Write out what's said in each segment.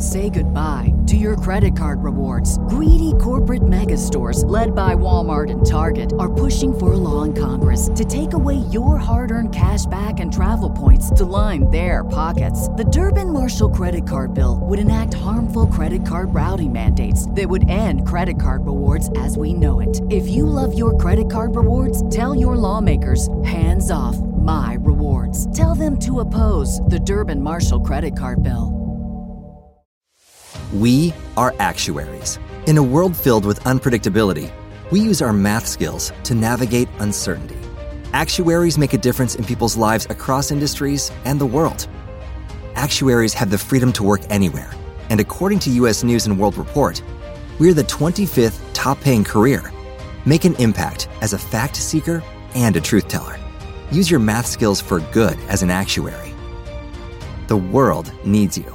Say goodbye to your credit card rewards. Greedy corporate mega stores, led by Walmart and Target, are pushing for a law in Congress to take away your hard-earned cash back and travel points to line their pockets. The Durbin-Marshall credit card bill would enact harmful credit card routing mandates that would end credit card rewards as we know it. If you love your credit card rewards, tell your lawmakers, hands off my rewards. Tell them to oppose the Durbin-Marshall credit card bill. We are actuaries. In a world filled with unpredictability, we use our math skills to navigate uncertainty. Actuaries make a difference in people's lives across industries and the world. Actuaries have the freedom to work anywhere, and according to U.S. News & World Report, we're the 25th top-paying career. Make an impact as a fact seeker and a truth teller. Use your math skills for good as an actuary. The world needs you.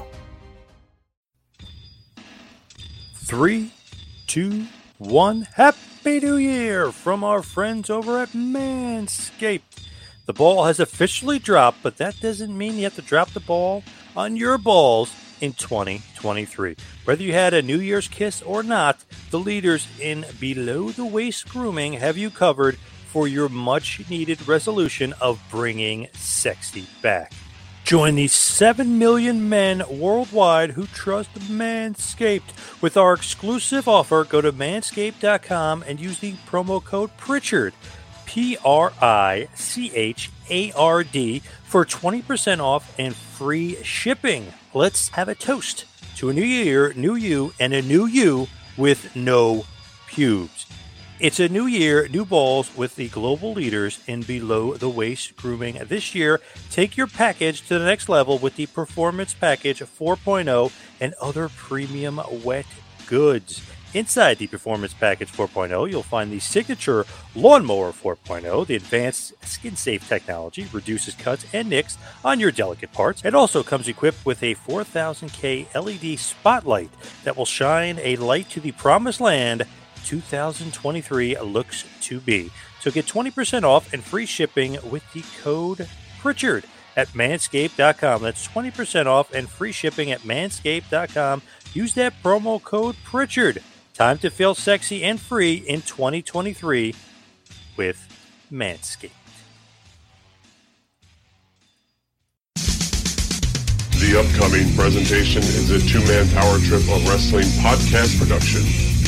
3, 2, 1. Happy New Year from our friends over at Manscaped. The ball has officially dropped, but that doesn't mean you have to drop the ball on your balls in 2023. Whether you had a New Year's kiss or not, the leaders in below-the-waist grooming have you covered for your much-needed resolution of bringing sexy back. Join the 7 million men worldwide who trust Manscaped. With our exclusive offer, go to manscaped.com and use the promo code Pritchard, Prichard, for 20% off and free shipping. Let's have a toast to a new year, new you, and a new you with no pubes. It's a new year, new balls with the global leaders in below-the-waist grooming. This year, take your package to the next level with the Performance Package 4.0 and other premium wet goods. Inside the Performance Package 4.0, you'll find the Signature Lawnmower 4.0. The advanced skin-safe technology reduces cuts and nicks on your delicate parts. It also comes equipped with a 4000K LED spotlight that will shine a light to the promised land 2023 looks to be. So get 20% off and free shipping with the code Pritchard at manscaped.com. That's 20% off and free shipping at manscaped.com. Use that promo code Pritchard. Time to feel sexy and free in 2023 with Manscaped. The upcoming presentation is a two-man power trip of wrestling podcast production.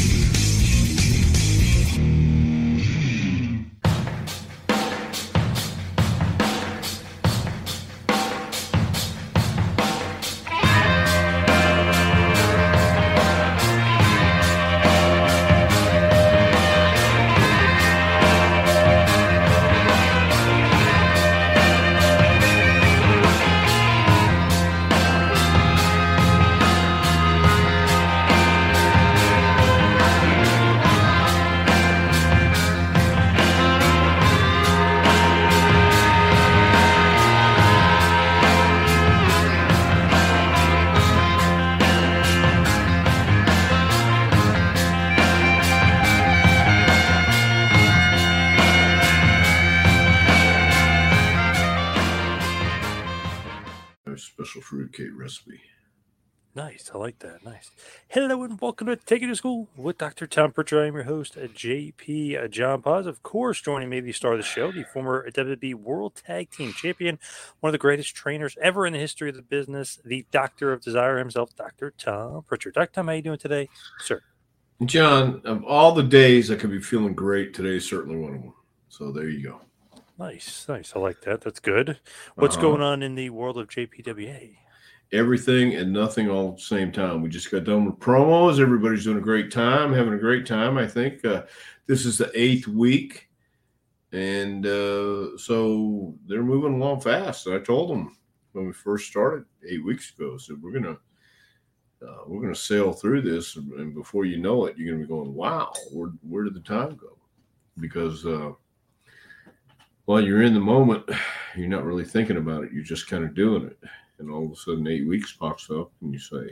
Special fruitcake recipe. Nice. I like that. Nice. Hello and welcome to Take It to School with Dr. Tom Pritchard. I'm your host, JP John Paz. Of course, joining me, the star of the show, the former WWE World Tag Team Champion, one of the greatest trainers ever in the history of the business, the Doctor of Desire himself, Dr. Tom Pritchard. Dr. Tom, how are you doing today, sir? John, of all the days I could be feeling great, today is certainly one of them. So there you go. Nice. I like that. That's good. What's going on in the world of JPWA? Everything and nothing all at the same time. We just got done with promos. Everybody's doing a great time, having a great time. I think this is the 8th week. And so they're moving along fast. I told them when we first started 8 weeks ago, so we're gonna sail through this, and before you know it, you're gonna be going, wow, where did the time go? Because while you're in the moment, you're not really thinking about it. You're just kind of doing it. And all of a sudden 8 weeks pops up and you say,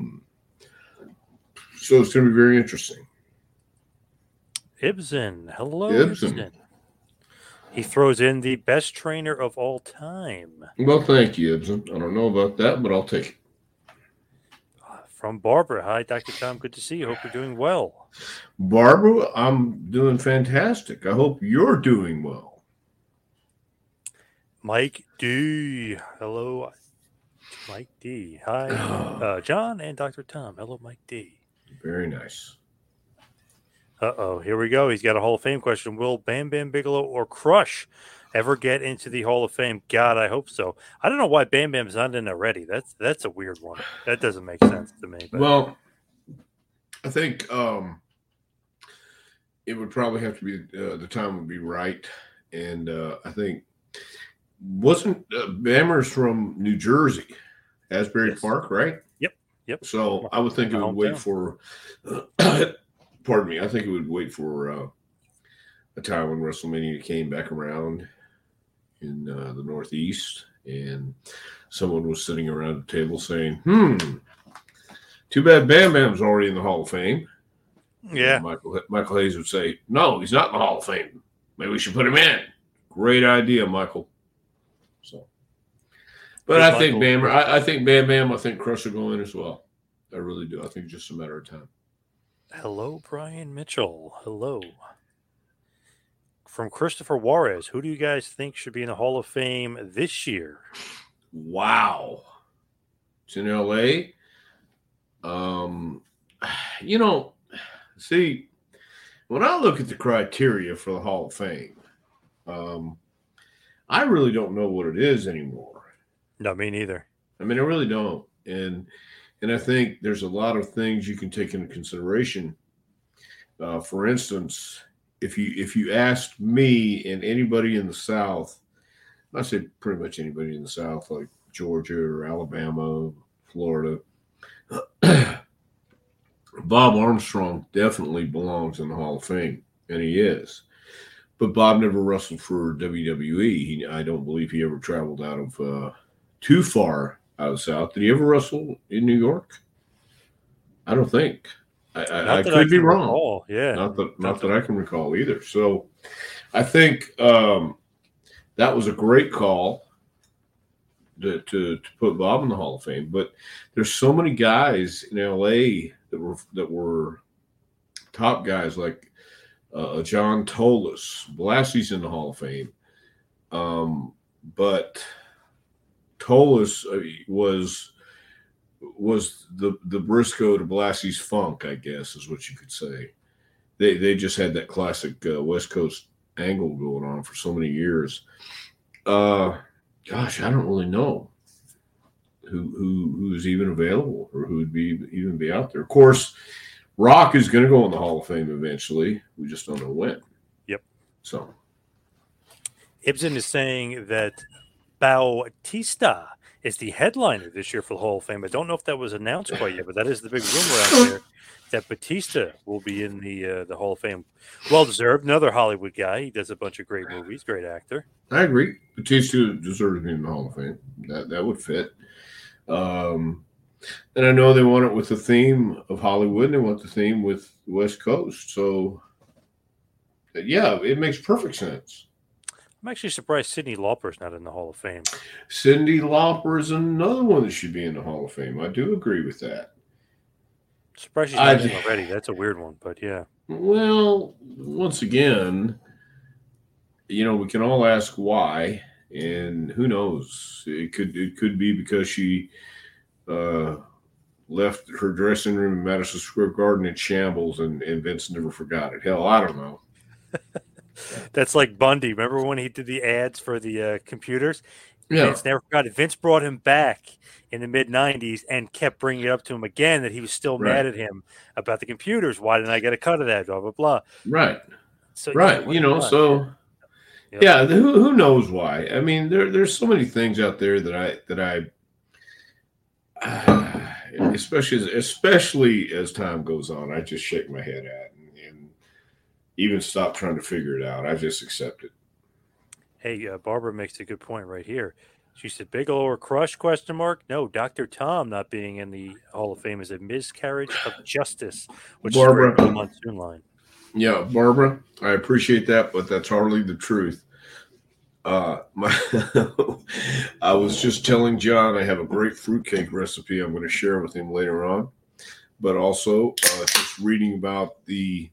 So it's going to be very interesting. Ibsen. Hello, Ibsen. He throws in the best trainer of all time. Well, thank you, Ibsen. I don't know about that, but I'll take it. from Barbara. Hi, Dr. Tom. Good to see you. Hope you're doing well. Barbara, I'm doing fantastic. I hope you're doing well. Mike D. Hello, Mike D. Hi, John and Dr. Tom. Hello, Mike D. Very nice. Uh-oh, here we go. He's got a Hall of Fame question. Will Bam Bam Bigelow or Crush ever get into the Hall of Fame? God, I hope so. I don't know why Bam Bam's not in already. That's a weird one. That doesn't make sense to me. But. Well, I think it would probably have to be the time would be right, and I think wasn't Bammer's from New Jersey, Asbury Park, right? Yep. So I would think it would wait for. Pardon me. I think it would wait for a time when WrestleMania came back around in the Northeast, and someone was sitting around the table saying, too bad Bam Bam's already in the Hall of Fame. Yeah. Michael Hayes would say, no, he's not in the Hall of Fame. Maybe we should put him in. Great idea, Michael. So, but I think Bam, I think Bam Bam, I think Crush will go in as well. I really do. I think it's just a matter of time. Hello, Brian Mitchell. Hello. From Christopher Juarez, who do you guys think should be in the Hall of Fame this year? Wow. It's in L.A. See, when I look at the criteria for the Hall of Fame, I really don't know what it is anymore. No, me neither. I mean, I really don't. And I think there's a lot of things you can take into consideration. For instance, if you asked me and anybody in the South, I say pretty much anybody in the South, like Georgia or Alabama, Florida, Bob Armstrong definitely belongs in the Hall of Fame, and he is. But Bob never wrestled for WWE. I don't believe he ever traveled out of too far out of the South. Did he ever wrestle in New York? I don't think. I could be wrong. Recall. Yeah, not that I can recall either. So I think that was a great call to put Bob in the Hall of Fame. But there's so many guys in LA that were top guys like John Tolis. Blassie's in the Hall of Fame, but Tolis was the Briscoe to Blassie's Funk, I guess is what you could say. They just had that classic West Coast angle going on for so many years. Gosh, I don't really know who's even available or who would even be out there. Of course, Rock is going to go in the Hall of Fame eventually. We just don't know when. Yep. So Ibsen is saying that Bautista is the headliner this year for the Hall of Fame. I don't know if that was announced quite yet, but that is the big rumor out there that Batista will be in the Hall of Fame. Well deserved. Another Hollywood guy. He does a bunch of great movies. Great actor. I agree. Batista deserves to be in the Hall of Fame. That would fit. And I know they want it with the theme of Hollywood, and they want the theme with West Coast. So, yeah, it makes perfect sense. I'm actually surprised Cyndi Lauper's not in the Hall of Fame. Cyndi Lauper is another one that should be in the Hall of Fame. I do agree with that. Surprised she's not in already. That's a weird one, but yeah. Well, once again, we can all ask why, and who knows? It could be because she left her dressing room in Madison Square Garden in shambles, and Vince never forgot it. Hell, I don't know. That's like Bundy. Remember when he did the ads for the computers? Yeah. Vince never forgot it. Vince brought him back in the mid-'90s and kept bringing it up to him again that he was still mad at him about the computers. Why didn't I get a cut of that? Blah, blah, blah. Right. So, right. Yeah, yeah, who knows why? I mean, there's so many things out there that I especially as time goes on, I just shake my head at and even stop trying to figure it out. I just accept it. Hey, Barbara makes a good point right here. She said, Bigelow or Crush, ? No, Dr. Tom not being in the Hall of Fame is a miscarriage of justice, which Barbara, is the monsoon line. Yeah, Barbara, I appreciate that, but that's hardly the truth. I was just telling John I have a great fruitcake recipe I'm going to share with him later on. but also just reading about the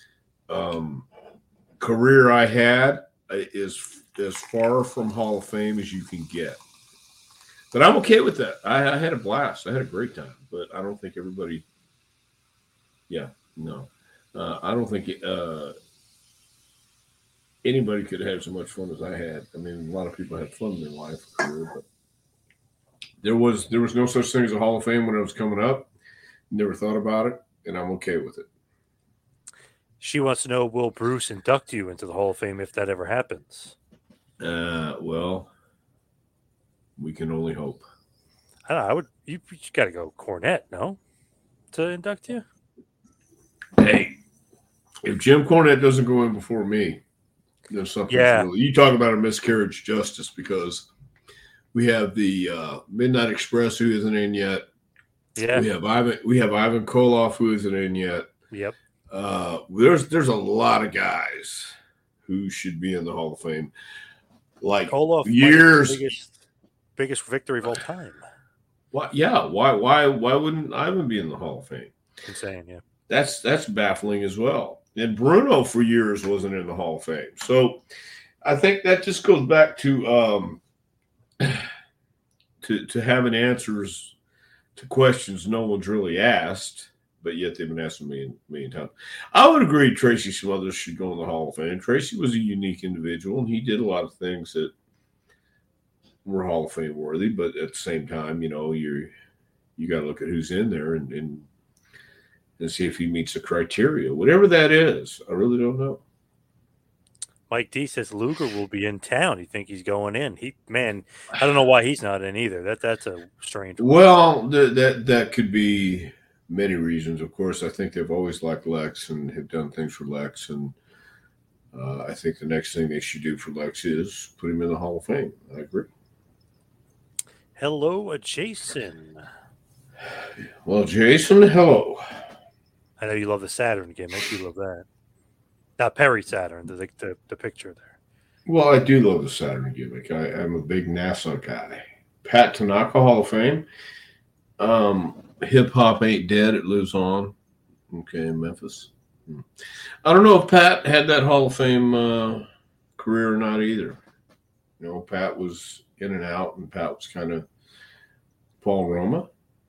career I had is as far from Hall of Fame as you can get. But I'm okay with that. I had a blast. I had a great time. But I don't think everybody. Yeah, no, I don't think anybody could have so much fun as I had. I mean, a lot of people had fun in their life career, but there was no such thing as a Hall of Fame when I was coming up. Never thought about it, and I'm okay with it. She wants to know, will Bruce induct you into the Hall of Fame if that ever happens? Well, we can only hope. I don't know. You got to go Cornette, no? To induct you? Hey, if Jim Cornette doesn't go in before me, there's something. Yeah. You talk about a miscarriage of justice because we have the Midnight Express who isn't in yet. Yeah. We have Ivan Koloff who isn't in yet. Yep. There's a lot of guys who should be in the Hall of Fame. Like Koloff, years, biggest victory of all time. Why wouldn't Ivan be in the Hall of Fame? Insane, yeah. That's baffling as well. And Bruno for years wasn't in the Hall of Fame. So I think that just goes back to having answers to questions no one's really asked, but yet they've been asked a million times. I would agree Tracy Smothers should go in the Hall of Fame. Tracy was a unique individual, and he did a lot of things that were Hall of Fame worthy, but at the same time, you got to look at who's in there and see if he meets the criteria. Whatever that is, I really don't know. Mike D says Luger will be in town. You think he's going in? I don't know why he's not in either. That's a strange one. Well, that could be many reasons. Of course, I think they've always liked Lex and have done things for Lex, and I think the next thing they should do for Lex is put him in the Hall of Fame. I agree. Hello, Jason. Well, Jason, hello. I know you love the Saturn gimmick. You love that. Not Perry Saturn, the picture there. Well, I do love the Saturn gimmick. I'm a big NASA guy. Pat Tanaka, Hall of Fame. Hip hop ain't dead; it lives on. Okay, in Memphis. I don't know if Pat had that Hall of Fame career or not either. Pat was in and out, and Pat was kind of Paul Roma.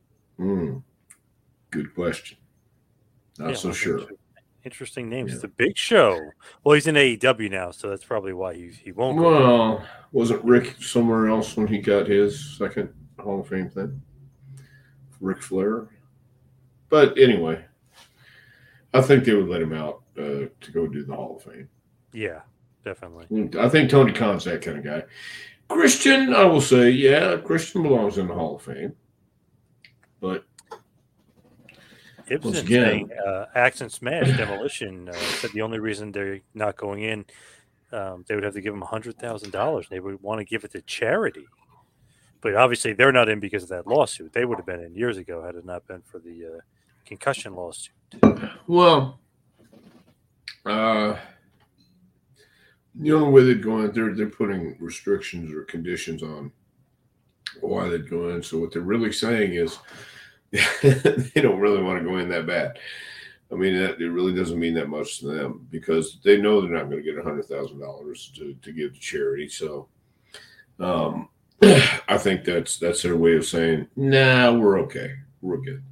Good question. Not so sure. Interesting names. Yeah. The Big Show. Well, he's in AEW now, so that's probably why he won't go. Well, wasn't Rick somewhere else when he got his second Hall of Fame thing? Ric Flair. But anyway, I think they would let him out to go do the Hall of Fame. Yeah, definitely. I think Tony Khan's that kind of guy. Christian, I will say, yeah, Christian belongs in the Hall of Fame. But Ibsen saying Axe and Smash Demolition said the only reason they're not going in, they would have to give them $100,000. They would want to give it to charity. But obviously they're not in because of that lawsuit. They would have been in years ago had it not been for the concussion lawsuit. Well, the only way they'd go in, they're putting restrictions or conditions on why they'd go in. So what they're really saying is they don't really want to go in that bad. I mean, it really doesn't mean that much to them because they know they're not going to get $100,000 to give to charity. So I think that's their way of saying, nah, we're okay. We're good.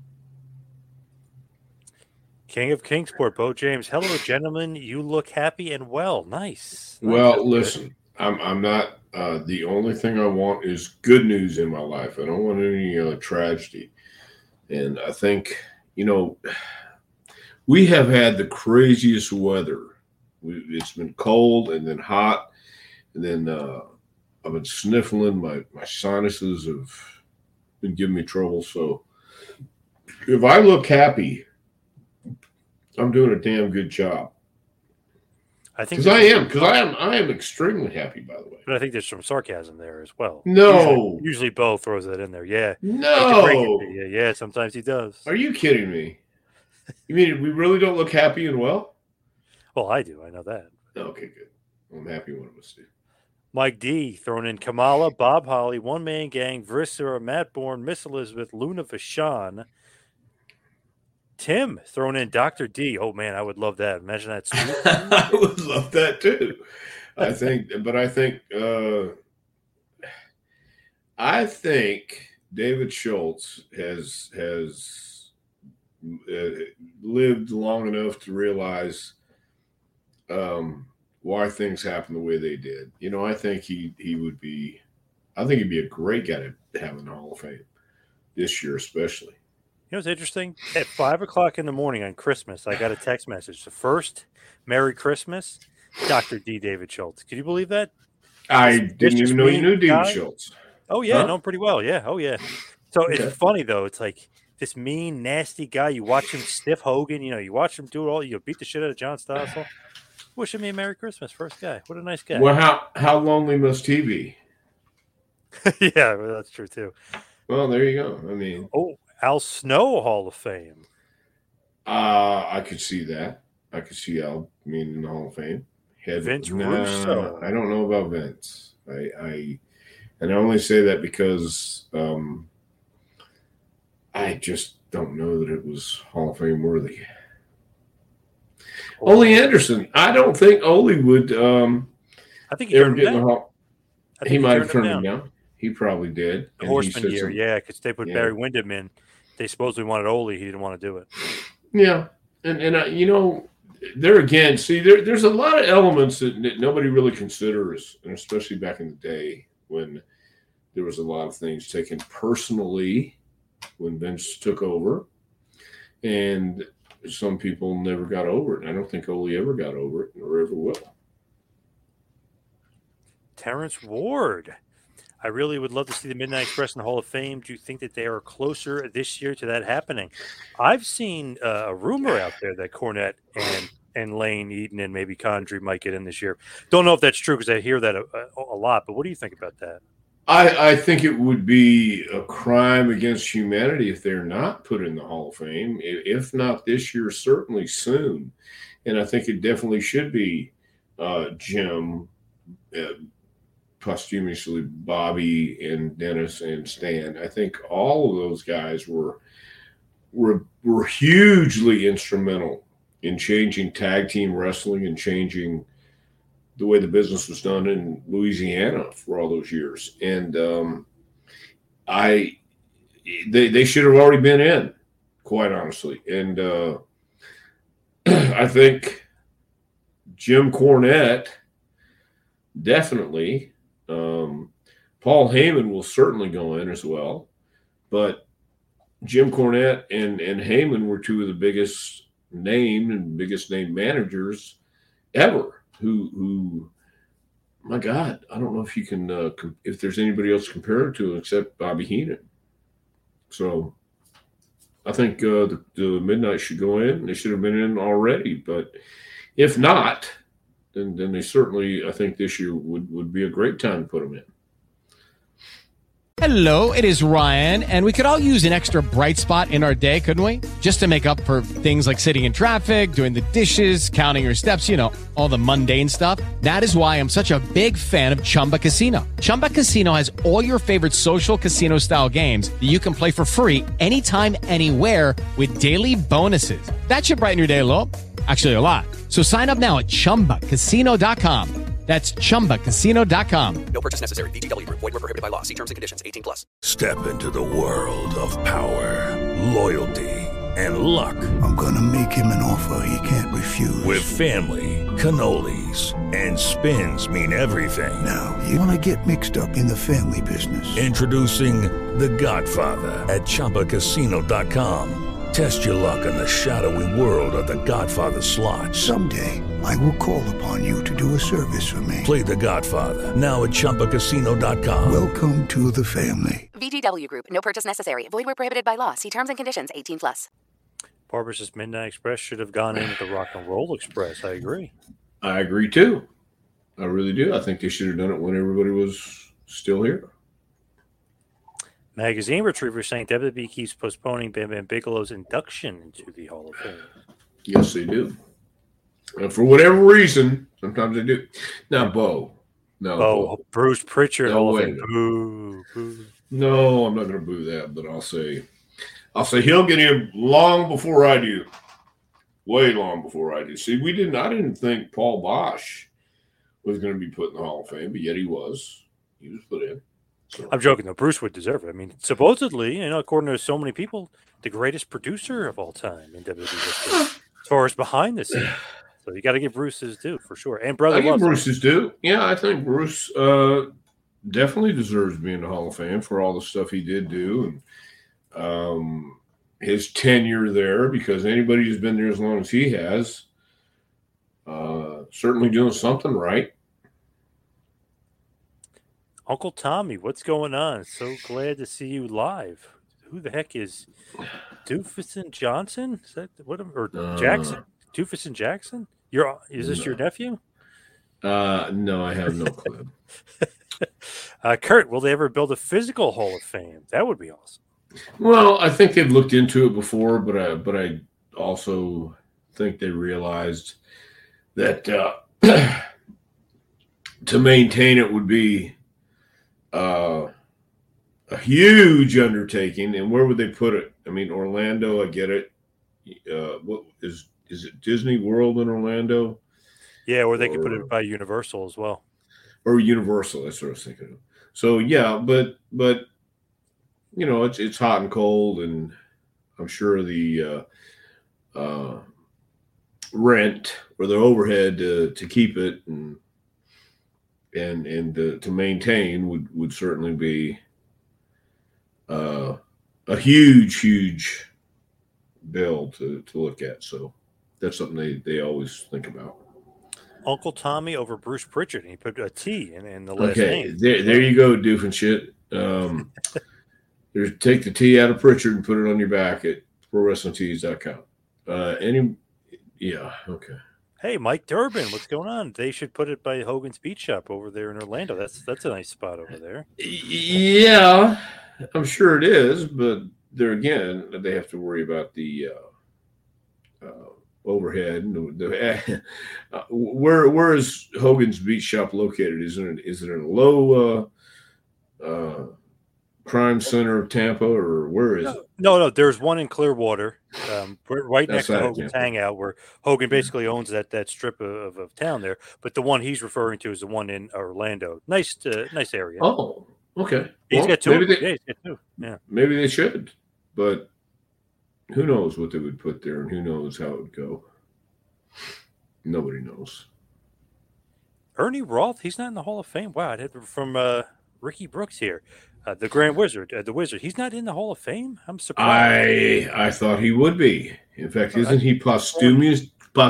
King of Kingsport, Bo James. Hello, gentlemen. You look happy and well. Nice. Well, listen, I'm not. The only thing I want is good news in my life. I don't want any tragedy. And I think, we have had the craziest weather. It's been cold and then hot, and then I've been sniffling. My sinuses have been giving me trouble. So if I look happy, I'm doing a damn good job. I think because I am extremely happy, by the way. But I think there's some sarcasm there as well. No, usually Bo throws that in there. Yeah, no, yeah. Sometimes he does. Are you kidding me? You mean we really don't look happy and well? Well, I do. I know that. Okay, good. I'm happy one of us do. Mike D throwing in Kamala, Bob Holly, One Man Gang, Vrissa, Matt Bourne, Miss Elizabeth, Luna Vachon, Tim throwing in Dr. D. Oh, man, I would love that. Imagine that. I would love that too. I think David Schultz has lived long enough to realize why things happen the way they did. I think he'd be a great guy to have in the Hall of Fame this year, especially. What's interesting? At 5:00 in the morning on Christmas, I got a text message. The first Merry Christmas, Dr. D. David Schultz. Could you believe that? I didn't even know you knew David Schultz. Oh, yeah. Know him pretty well. Yeah. Oh, yeah. So It's funny, though. It's like this mean, nasty guy. You watch him stiff Hogan. You watch him do it all. You beat the shit out of John Stossel. Wishing me a Merry Christmas. First guy. What a nice guy. Well, how lonely must he be? Yeah, well, that's true, too. Well, there you go. I mean. Oh, Al Snow Hall of Fame. I could see that. I could see Al being in the Hall of Fame. Vince Russo. I don't know about Vince. I only say that because I just don't know that it was Hall of Fame worthy. Ole Anderson. I don't think Ole would. I think he turned him down. He might have turned him down. He probably did. The Horseman year, yeah, because they put Barry Windham in. They supposedly wanted Ole. He didn't want to do it. Yeah, and there again, see, there's a lot of elements that nobody really considers, and especially back in the day when there was a lot of things taken personally when Vince took over, and some people never got over it. And I don't think Ole ever got over it, or ever will. Terrence Ward. I really would love to see the Midnight Express in the Hall of Fame. Do you think that they are closer this year to that happening? I've seen a rumor out there that Cornette and Lane, Eden, and maybe Condrey might get in this year. Don't know if that's true because I hear that a lot, but what do you think about that? I think it would be a crime against humanity if they're not put in the Hall of Fame. If not this year, certainly soon. And I think it definitely should be Jim, posthumously Bobby and Dennis and Stan. I think all of those guys were hugely instrumental in changing tag team wrestling and changing the way the business was done in Louisiana for all those years. And they should have already been in, quite honestly. And I think Jim Cornette definitely. Paul Heyman will certainly go in as well, but Jim Cornette and Heyman were two of the biggest name managers ever. Who, my God, I don't know if you can if there's anybody else compared to except Bobby Heenan. So I think the Midnight should go in. They should have been in already, but if not, then they certainly, I think this year would be a great time to put them in. Hello, it is Ryan, and we could all use an extra bright spot in our day, couldn't we? Just to make up for things like sitting in traffic, doing the dishes, counting your steps, all the mundane stuff. That is why I'm such a big fan of Chumba Casino. Chumba Casino has all your favorite social casino-style games that you can play for free anytime, anywhere with daily bonuses. That should brighten your day a little. Actually, a lot. So sign up now at ChumbaCasino.com. That's ChumbaCasino.com. No purchase necessary. VGW Group. Void where prohibited by law. See terms and conditions. 18+. Step into the world of power, loyalty, and luck. I'm going to make him an offer he can't refuse. With family, cannolis, and spins mean everything. Now, you want to get mixed up in the family business. Introducing The Godfather at ChumbaCasino.com. Test your luck in the shadowy world of The Godfather slot. Someday, I will call upon you to do a service for me. Play The Godfather, now at ChumbaCasino.com. Welcome to the family. VGW Group. No purchase necessary. Void where prohibited by law. See terms and conditions. 18+. Barber's Midnight Express should have gone in with the Rock and Roll Express. I agree. I agree, too. I really do. I think they should have done it when everybody was still here. Magazine Retriever saying WWE keeps postponing Bam Bam Bigelow's induction into the Hall of Fame. Yes, they do. And for whatever reason, sometimes they do. Now, Bo. No. Bo. Bruce Pritchard. No Hall of way. Fame. Boo. No, I'm not going to boo that, but I'll say I'll say he'll get in long before I do. Way long before I do. See, I didn't think Paul Bosch was going to be put in the Hall of Fame, but yet he was. He was put in. So. I'm joking, though. Bruce would deserve it. I mean, supposedly, according to so many people, the greatest producer of all time in WWE history, as far as behind the scenes. So you got to give Bruce his due for sure. And brother, I give Bruce his due. Yeah, I think Bruce definitely deserves to be in the Hall of Fame for all the stuff he did do, and his tenure there. Because anybody who's been there as long as he has, certainly doing something right. Uncle Tommy, what's going on? So glad to see you live. Who the heck is Doofus Johnson? Is that what? Or Jackson? Doofus and Jackson? Is this your nephew? No, I have no clue. Kurt, will they ever build a physical Hall of Fame? That would be awesome. Well, I think they've looked into it before, but I also think they realized that to maintain it would be a huge undertaking. And where would they put it? I mean, Orlando, I get it. What is it Disney World in Orlando? Yeah, or they could put it by Universal as well. Or Universal, that's what I was thinking of. So yeah, but it's hot and cold, and I'm sure the rent or the overhead to keep it and to maintain would certainly be a huge bill to look at. So that's something they always think about. Uncle Tommy over Bruce Pritchard. He put a T in the last name. Okay, there you go, doofenshit. Take the T out of Pritchard and put it on your back at ProWrestlingTees.com. Yeah, okay. Hey, Mike Durbin, what's going on? They should put it by Hogan's Beach Shop over there in Orlando. That's a nice spot over there. Yeah, I'm sure it is, but there again, they have to worry about the overhead. Where is Hogan's Beach Shop located? Is it in a low crime center of Tampa, or where is it? No. There's one in Clearwater, right next to Hogan's Hangout, where Hogan basically owns that strip of town there. But the one he's referring to is the one in Orlando. Nice area. Oh, okay. He's got two. Yeah. Maybe they should, but who knows what they would put there, and who knows how it would go. Nobody knows. Ernie Roth, he's not in the Hall of Fame. Wow, it had from Ricky Brooks here. The Grand Wizard, the Wizard. He's not in the Hall of Fame? I'm surprised. I thought he would be. In fact, isn't he posthumous?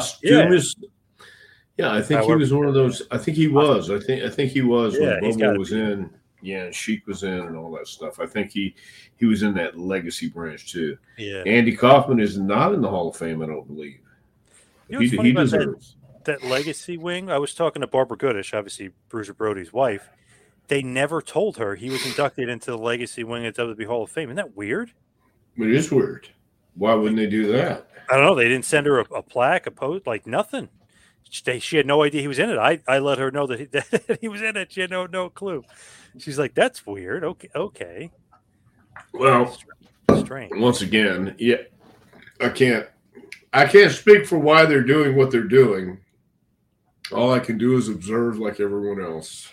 Yeah, I think he was one of those. I think he was. I think he was when Bobo was in. Yeah, Sheik was in and all that stuff. I think he was in that legacy branch too. Yeah. Andy Kaufman is not in the Hall of Fame, I don't believe. He deserves that legacy wing. I was talking to Barbara Goodish, obviously Bruiser Brody's wife. They never told her he was inducted into the legacy wing at WWE Hall of Fame. Isn't that weird? It is weird. Why wouldn't they do that? I don't know. They didn't send her a plaque, a post, like nothing. She had no idea he was in it. I let her know that he was in it. She had no clue. She's like, "That's weird." Okay. Well, strange. Once again, yeah, I can't speak for why they're doing what they're doing. All I can do is observe like everyone else.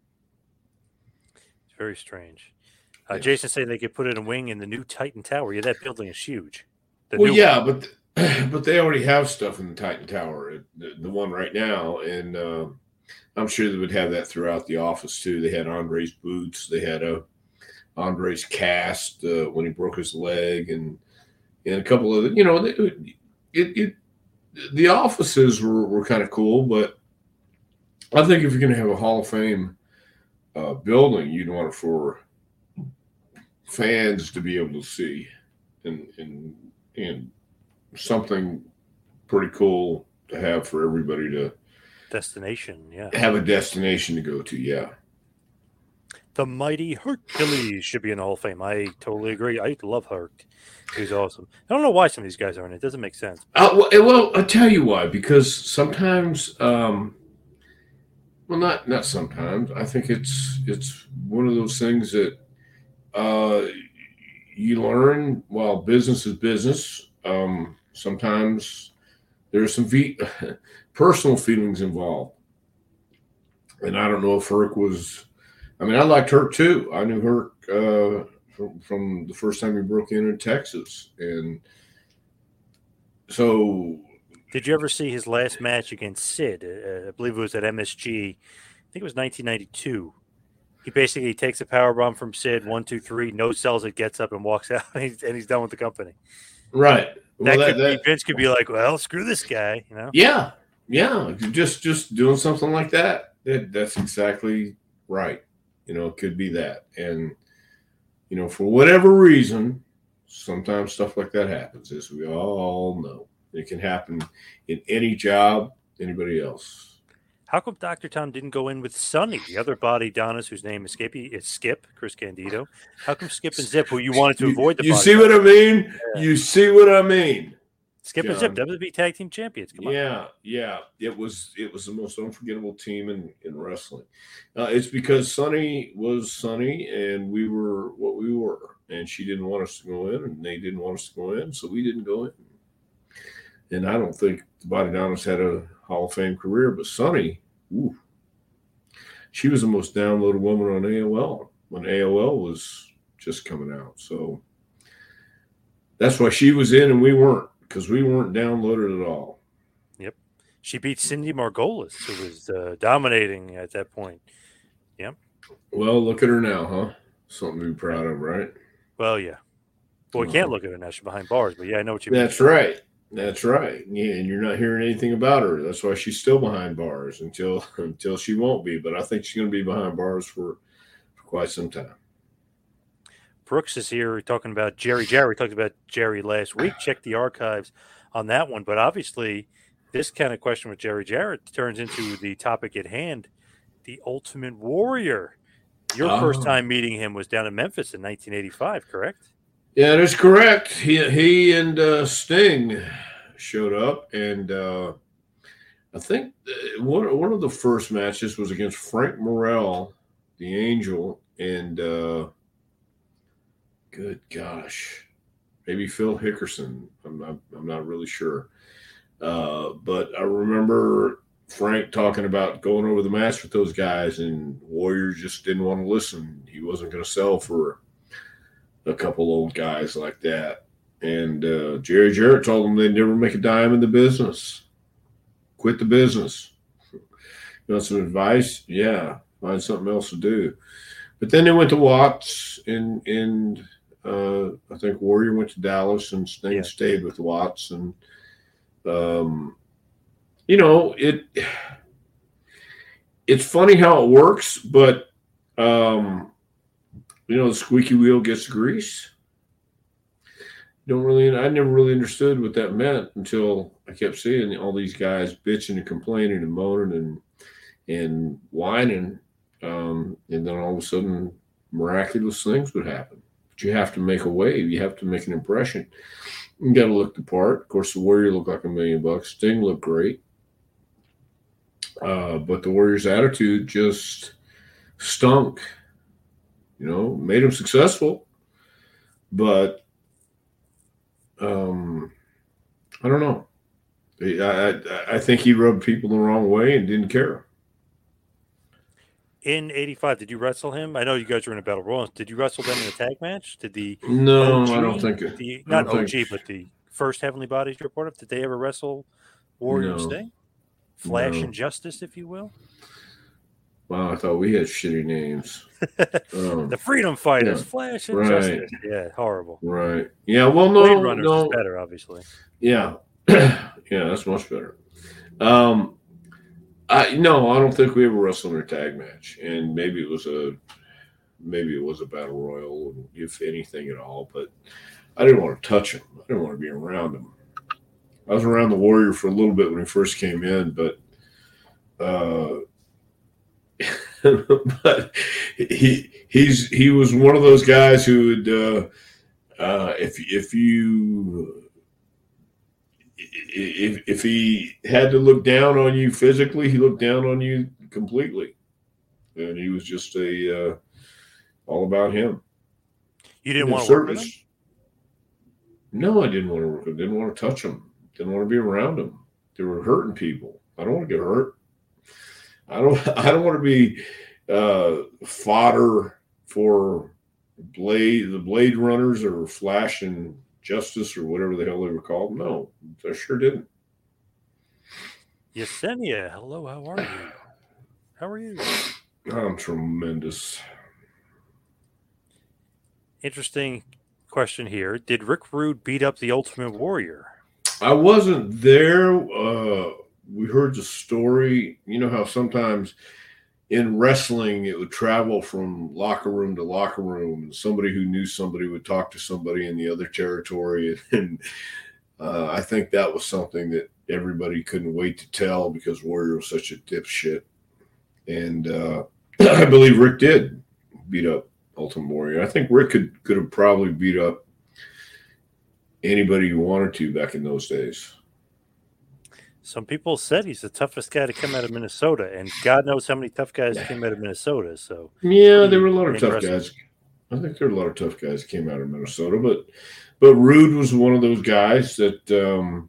It's very strange. Jason saying they could put in a wing in the new Titan Tower. Yeah, that building is huge. But they already have stuff in the Titan Tower, the one right now, and I'm sure they would have that throughout the office too. They had Andre's boots, they had Andre's cast when he broke his leg, and a couple of the offices were kind of cool. But I think if you're going to have a Hall of Fame building, you'd want it for fans to be able to see, and something pretty cool to have for everybody to have a destination to go to. Yeah. The mighty Hercules should be in the Hall of Fame. I totally agree. I love Herc. He's awesome. I don't know why some of these guys aren't. It doesn't make sense. Well, I'll tell you why. Because sometimes, not sometimes. I think it's one of those things that you learn, well, business is business. Sometimes there's some personal feelings involved. And I don't know if Herc was, I mean, I liked Herc too. I knew Herc from the first time he broke in Texas. And so. Did you ever see his last match against Sid? I believe it was at MSG. I think it was 1992. He basically takes a powerbomb from Sid, 1, 2, 3, no sells it, gets up and walks out, and he's done with the company. Right. Vince could be like, well, screw this guy, you know? Yeah. Just doing something like that. That's exactly right. It could be that. And, for whatever reason, sometimes stuff like that happens, as we all know. It can happen in any job, anybody else. How come Dr. Tom didn't go in with Sonny, the other body Donis, whose name is Skip, Chris Candido? How come Skip and Zip, who you wanted to avoid the You body see what I mean? Yeah. You see what I mean? Skip and Zip, WWE Tag Team Champions. Come on. Yeah. It was the most unforgettable team in wrestling. It's because Sonny was Sonny, and we were what we were. And she didn't want us to go in, and they didn't want us to go in, so we didn't go in. And I don't think the Body Donis had a Hall of Fame career, but Sonny, she was the most downloaded woman on AOL when AOL was just coming out. So that's why she was in and we weren't, because we weren't downloaded at all. Yep. She beat Cindy Margolis, who was dominating at that point. Yep. Well, look at her now, huh? Something to be proud of, right? Well, yeah. Well, we can't look at her now. She's behind bars, but yeah, I know what you mean. That's right. That's right. Yeah, and you're not hearing anything about her. That's why she's still behind bars until she won't be. But I think she's going to be behind bars for quite some time. Brooks is here talking about Jerry. We talked about Jerry last week. Check the archives on that one. But obviously, this kind of question with Jerry Jarrett turns into the topic at hand, the Ultimate Warrior. Your first time meeting him was down in Memphis in 1985, correct? Yeah, that's correct. He and Sting showed up, and I think one of the first matches was against Frank Morrell, the Angel, and good gosh, maybe Phil Hickerson. I'm not really sure, but I remember Frank talking about going over the match with those guys, and Warrior just didn't want to listen. He wasn't going to sell for a couple old guys like that. And Jerry Jarrett told them they'd never make a dime in the business. Quit the business. You want some advice? Yeah, find something else to do. But then they went to Watts, and I think Warrior went to Dallas, and Sting stayed with Watts. And, it's funny how it works, but the squeaky wheel gets grease. I never really understood what that meant until I kept seeing all these guys bitching and complaining and moaning and whining. And then all of a sudden, miraculous things would happen. But you have to make a wave. You have to make an impression. You got to look the part. Of course, the Warrior looked like $1 million. Sting looked great. But the Warrior's attitude just stunk. Made him successful, but I don't know. I think he rubbed people the wrong way and didn't care. In 85, did you wrestle him? I know you guys were in a battle royal. Did you wrestle them in a tag match? Did the No, OG, I don't think it. Not OG, but the first Heavenly Bodies you're part of, did they ever wrestle Warrior and Sting? Flash and Justice, if you will? Wow, I thought we had shitty names. The Freedom Fighters, Flash and Justice. Yeah, horrible. Right. Yeah, well, Blade Runners is better, obviously. Yeah. Yeah, that's much better. I don't think we ever wrestled in a tag match. And maybe it was a battle royal, if anything at all, but I didn't want to touch him. I didn't want to be around him. I was around the Warrior for a little bit when he first came in, but but he was one of those guys who would if he had to look down on you physically, he looked down on you completely, and he was just all about him. You didn't want to work with him? No, I didn't want to work. I didn't want to touch them. Didn't want to be around them. They were hurting people. I don't want to get hurt. I don't want to be fodder for the Blade Runners or Flash and Justice or whatever the hell they were called. No, I sure didn't. Yesenia, hello, how are you? How are you? I'm tremendous. Interesting question here. Did Rick Rude beat up the Ultimate Warrior? I wasn't there. We heard the story. You know how sometimes in wrestling it would travel from locker room to locker room, and somebody who knew somebody would talk to somebody in the other territory. And I think that was something that everybody couldn't wait to tell because Warrior was such a dipshit. And I believe Rick did beat up Ultimate Warrior. I think Rick could have probably beat up anybody he wanted to back in those days. Some people said he's the toughest guy to come out of Minnesota, and God knows how many tough guys came out of Minnesota. So yeah, there were a lot of tough guys. I think there were a lot of tough guys that came out of Minnesota, but Rude was one of those guys that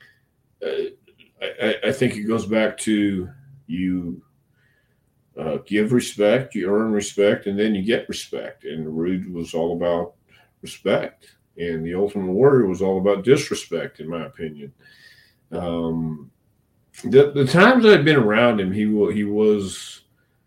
I think it goes back to you give respect, you earn respect, and then you get respect. And Rude was all about respect, and the Ultimate Warrior was all about disrespect, in my opinion. The times I've been around him, he was.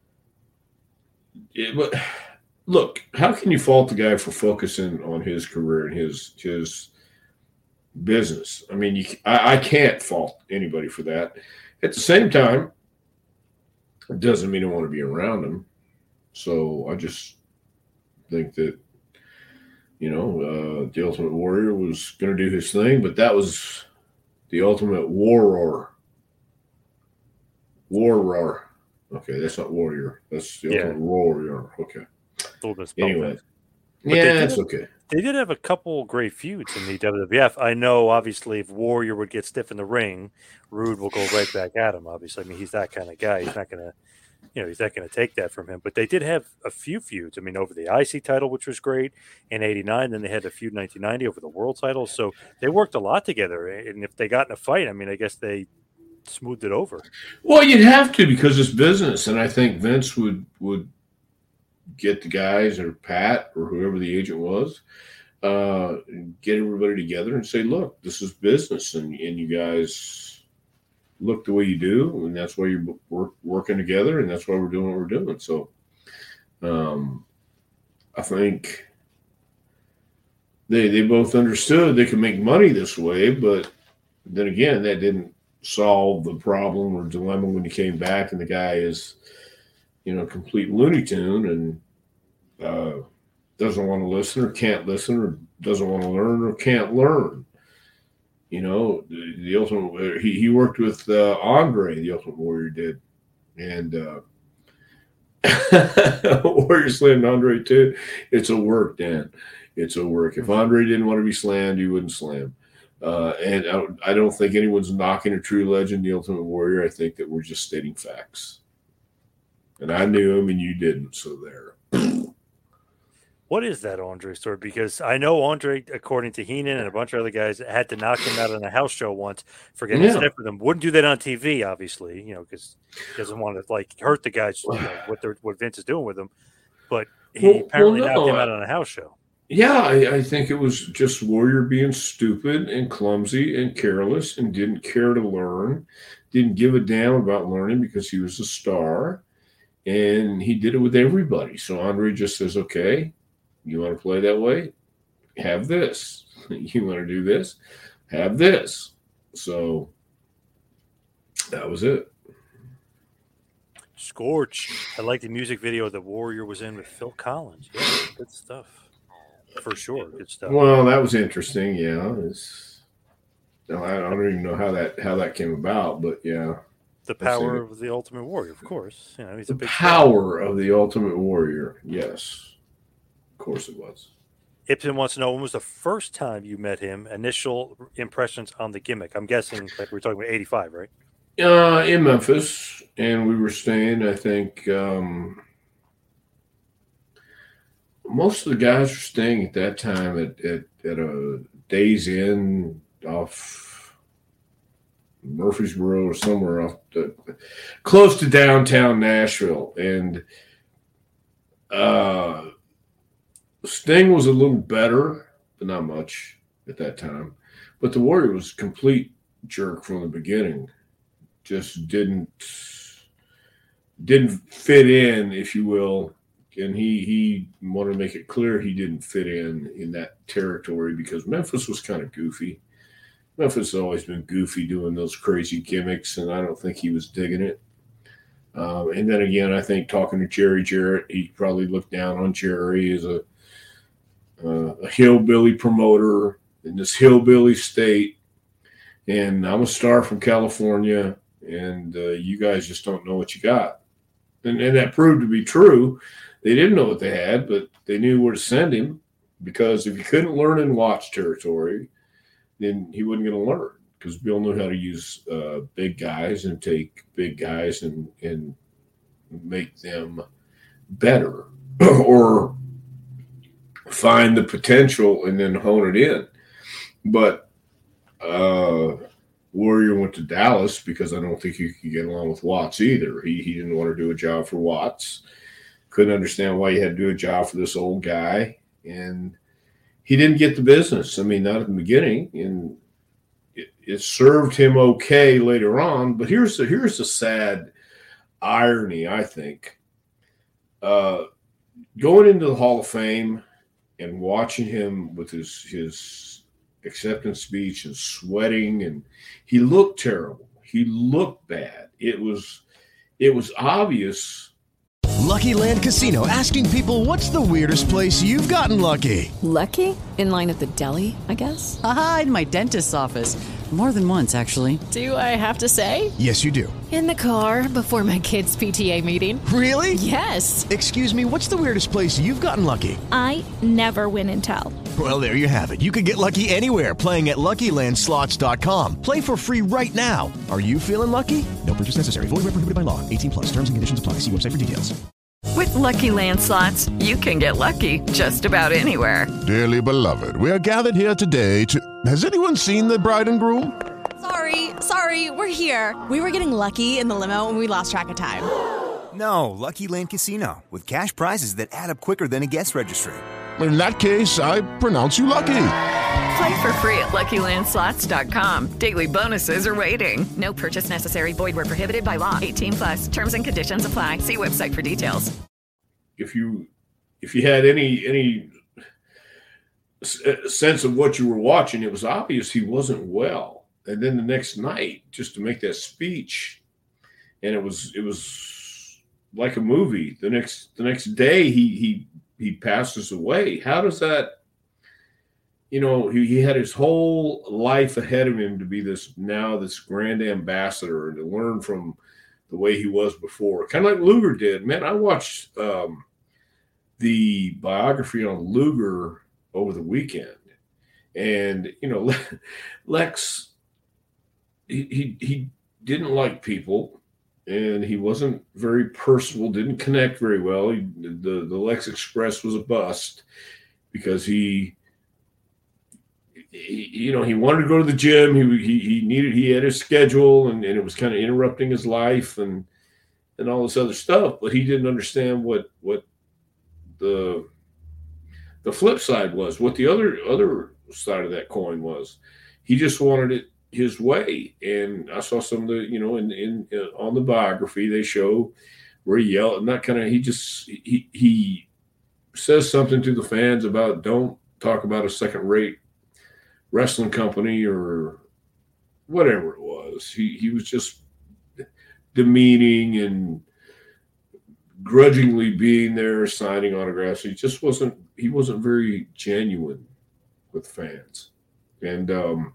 Look, how can you fault the guy for focusing on his career and his business? I mean, I can't fault anybody for that. At the same time, it doesn't mean I want to be around him. So I just think that, the Ultimate Warrior was going to do his thing, but that was the Ultimate Warrior. Okay, that's not Warrior. That's the Ultimate Warrior. Okay. A little bit anyway. Yeah, it's okay. They did have a couple great feuds in the WWF. I know, obviously, if Warrior would get stiff in the ring, Rude will go right back at him. Obviously, I mean, he's that kind of guy. He's not going to take that from him. But they did have a few feuds. I mean, over the IC title, which was great in '89. Then they had a feud in 1990 over the World title. So they worked a lot together. And if they got in a fight, I mean, I guess they smoothed it over. Well, you'd have to because it's business, and I think Vince would get the guys or Pat or whoever the agent was, get everybody together and say, look, this is business, and you guys look the way you do, and that's why you're working together, and that's why we're doing what we're doing. So I think they both understood they could make money this way, but then again, that didn't solve the problem or dilemma when you came back and the guy is complete Looney Tune and doesn't want to listen or can't listen or doesn't want to learn or can't learn. The Ultimate, he worked with Andre, the Ultimate Warrior did, and Warrior slammed Andre too. It's a work, Dan. It's a work. If Andre didn't want to be slammed, he wouldn't slam. And I don't think anyone's knocking a true legend, the Ultimate Warrior. I think that we're just stating facts. And I knew him and you didn't, so there. What is that Andre story? Because I know Andre, according to Heenan and a bunch of other guys, had to knock him out on a house show once for getting stiff with him. Wouldn't do that on TV, obviously, because he doesn't want to hurt the guys, what Vince is doing with them. But he apparently knocked him out on a house show. Yeah, I think it was just Warrior being stupid and clumsy and careless and didn't care to learn, didn't give a damn about learning because he was a star, and he did it with everybody. So Andre just says, okay, you want to play that way? Have this. You want to do this? Have this. So that was it. Scorch. I like the music video that Warrior was in with Phil Collins. Yeah, good stuff. For sure, good stuff. Well, that was interesting. Yeah, I don't even know how that came about, but yeah, the power of the Ultimate Warrior, of course. He's a big power of the Ultimate Warrior. Yes, of course it was. Ibsen wants to know, when was the first time you met him? Initial impressions on the gimmick. I'm guessing like we were talking about '85, right? In Memphis, and we were staying. I think. Most of the guys were staying at that time at a Days Inn off Murfreesboro or somewhere close to downtown Nashville. And Sting was a little better, but not much at that time. But the Warrior was a complete jerk from the beginning. Just didn't fit in, if you will. And he wanted to make it clear he didn't fit in that territory because Memphis was kind of goofy. Memphis has always been goofy doing those crazy gimmicks, and I don't think he was digging it. And then again, I think talking to Jerry Jarrett, he probably looked down on Jerry as a hillbilly promoter in this hillbilly state. And I'm a star from California, and you guys just don't know what you got. And that proved to be true. They didn't know what they had, but they knew where to send him, because if he couldn't learn in Watts territory, then he wasn't going to learn, because Bill knew how to use big guys and take big guys and make them better or find the potential and then hone it in. But Warrior went to Dallas because I don't think he could get along with Watts either. He didn't want to do a job for Watts. Couldn't understand why he had to do a job for this old guy. And he didn't get the business. I mean, not at the beginning. And it served him okay later on. But here's the sad irony, I think. Going into the Hall of Fame and watching him with his acceptance speech and sweating, and he looked terrible. He looked bad. It was obvious. Lucky Land Casino, asking people, what's the weirdest place you've gotten lucky? Lucky? In line at the deli, I guess? Aha, in my dentist's office. More than once, actually. Do I have to say? Yes, you do. In the car before my kids' PTA meeting. Really? Yes. Excuse me, what's the weirdest place you've gotten lucky? I never win and tell. Well, there you have it. You can get lucky anywhere, playing at LuckyLandSlots.com. Play for free right now. Are you feeling lucky? No purchase necessary. Void where prohibited by law. 18+. Terms and conditions apply. See website for details. With Lucky Land Slots, you can get lucky just about anywhere. Dearly beloved, we are gathered here today to... Has anyone seen the bride and groom? Sorry, we're here. We were getting lucky in the limo and we lost track of time. No, Lucky Land Casino, with cash prizes that add up quicker than a guest registry. In that case, I pronounce you lucky. Play for free at LuckyLandSlots.com. Daily bonuses are waiting. No purchase necessary. Void where prohibited by law. 18+. Terms and conditions apply. See website for details. If you had any sense of what you were watching, it was obvious he wasn't well. And then the next night, just to make that speech, and it was like a movie. The next day, he passes away. How does that? You know, he had his whole life ahead of him to be this grand ambassador and to learn from the way he was before. Kind of like Luger did. Man, I watched the biography on Luger over the weekend. And, you know, Lex, he didn't like people, and he wasn't very personable, didn't connect very well. The Lex Express was a bust because he wanted to go to the gym. He had his schedule, and it was kind of interrupting his life and all this other stuff. But he didn't understand what the flip side was, what the other side of that coin was. He just wanted it his way. And I saw some of the, in on the biography, they show where he yelled and that kind of, he says something to the fans about don't talk about a second-rate wrestling company or whatever it was. He was just demeaning and grudgingly being there, signing autographs. He wasn't very genuine with fans. And the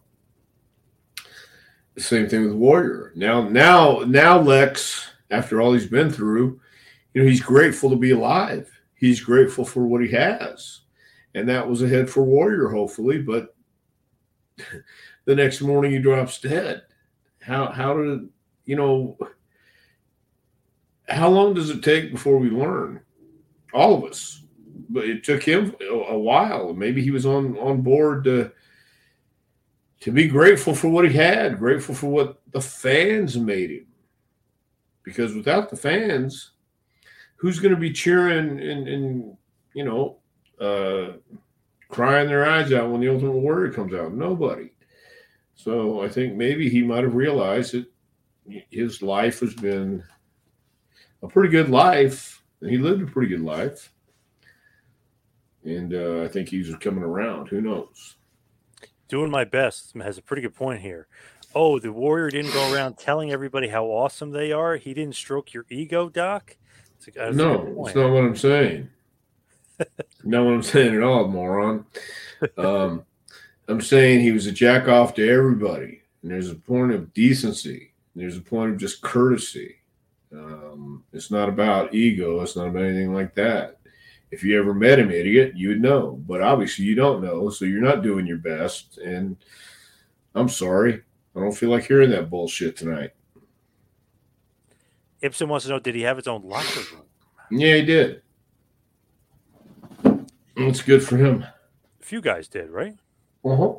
same thing with Warrior. Now Lex, after all he's been through, he's grateful to be alive. He's grateful for what he has. And that was ahead for Warrior, hopefully, but the next morning he drops dead. How long does it take before we learn? All of us. But it took him a while. Maybe he was on board to to be grateful for what he had, grateful for what the fans made him. Because without the fans, who's going to be cheering and crying their eyes out when the Ultimate Warrior comes out? Nobody. So I think maybe he might have realized that his life has been a pretty good life. He lived a pretty good life. And I think he's coming around. Who knows? Doing my best has a pretty good point here. Oh, the Warrior didn't go around telling everybody how awesome they are. He didn't stroke your ego, Doc. No, that's not what I'm saying. Not what I'm saying at all, moron. I'm saying he was a jack off to everybody. And there's a point of decency. There's a point of just courtesy. It's not about ego. It's not about anything like that. If you ever met him, idiot, you would know. But obviously you don't know, so you're not doing your best. And I'm sorry. I don't feel like hearing that bullshit tonight. Ibsen wants to know, did he have his own locker room? Yeah, he did. It's good for him. A few guys did, right? Uh-huh.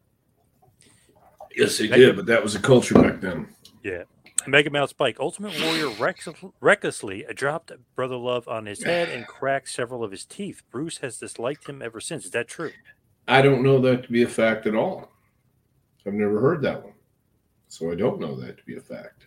Yes, they did, but that was the culture back then. Yeah. Mega Mouse Spike, Ultimate Warrior recklessly dropped Brother Love on his head and cracked several of his teeth. Bruce has disliked him ever since. Is that true? I don't know that to be a fact at all. I've never heard that one. So I don't know that to be a fact.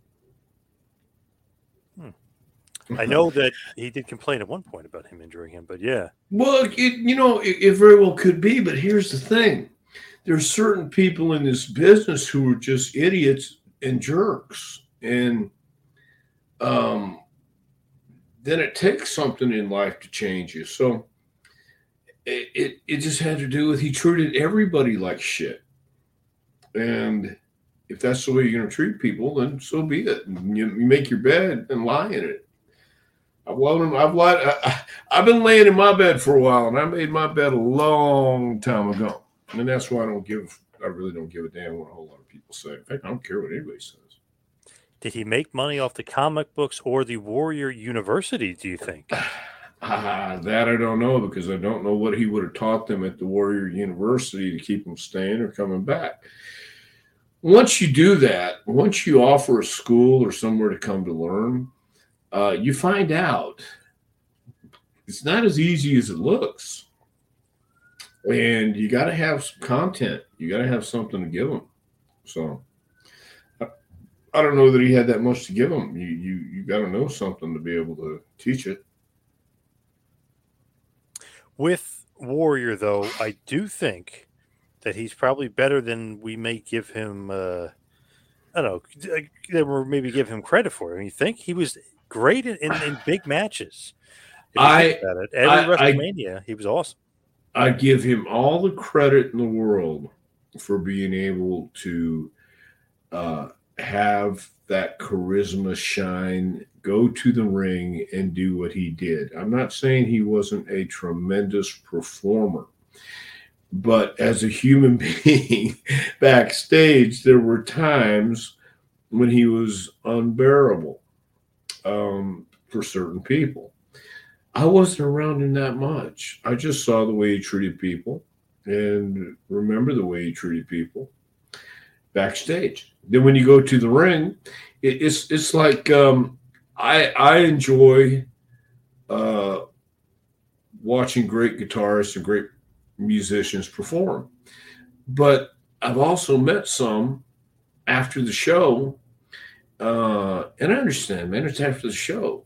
I know that he did complain at one point about him injuring him, but yeah. Well, it very well could be, but here's the thing. There's certain people in this business who are just idiots and jerks. And then it takes something in life to change you. So it just had to do with he treated everybody like shit. And if that's the way you're going to treat people, then so be it. You make your bed and lie in it. I've been laying in my bed for a while, and I made my bed a long time ago. And that's why I really don't give a damn what a whole lot of people say. In fact, I don't care what anybody says. Did he make money off the comic books or the Warrior University, do you think? That I don't know, because I don't know what he would have taught them at the Warrior University to keep them staying or coming back. Once you do that, once you offer a school or somewhere to come to learn, you find out it's not as easy as it looks. And you got to have some content. You got to have something to give them. So I don't know that he had that much to give them. You got to know something to be able to teach it. With Warrior, though, I do think that he's probably better than we may give him, I don't know, or maybe give him credit for. You think he was great in big matches? Every WrestleMania, he was awesome. I give him all the credit in the world for being able to have that charisma shine, go to the ring, and do what he did. I'm not saying he wasn't a tremendous performer, but as a human being backstage, there were times when he was unbearable for certain people. I wasn't around him that much. I just saw the way he treated people and remember the way he treated people backstage. Then when you go to the ring, it's like I enjoy watching great guitarists and great musicians perform. But I've also met some after the show, and I understand, man, it's after the show.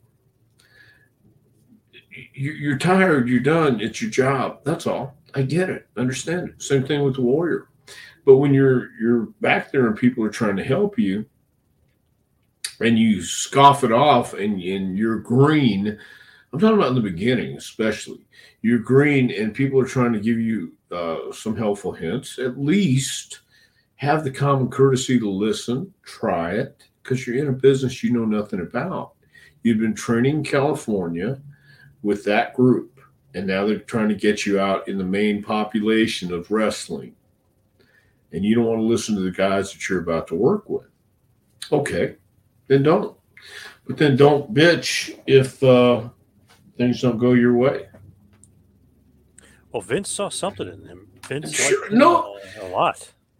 You're tired, you're done, it's your job. That's all. I get it. I understand it. Same thing with the Warrior. But when you're back there and people are trying to help you and you scoff it off and you're green, I'm talking about in the beginning especially, you're green and people are trying to give you some helpful hints, at least have the common courtesy to listen, try it, because you're in a business you know nothing about. You've been training in California with that group, and now they're trying to get you out in the main population of wrestling, and you don't want to listen to the guys that you're about to work with. Okay, then don't. But then don't bitch if things don't go your way. Well, Vince saw something in him. Vince sure, liked him a lot.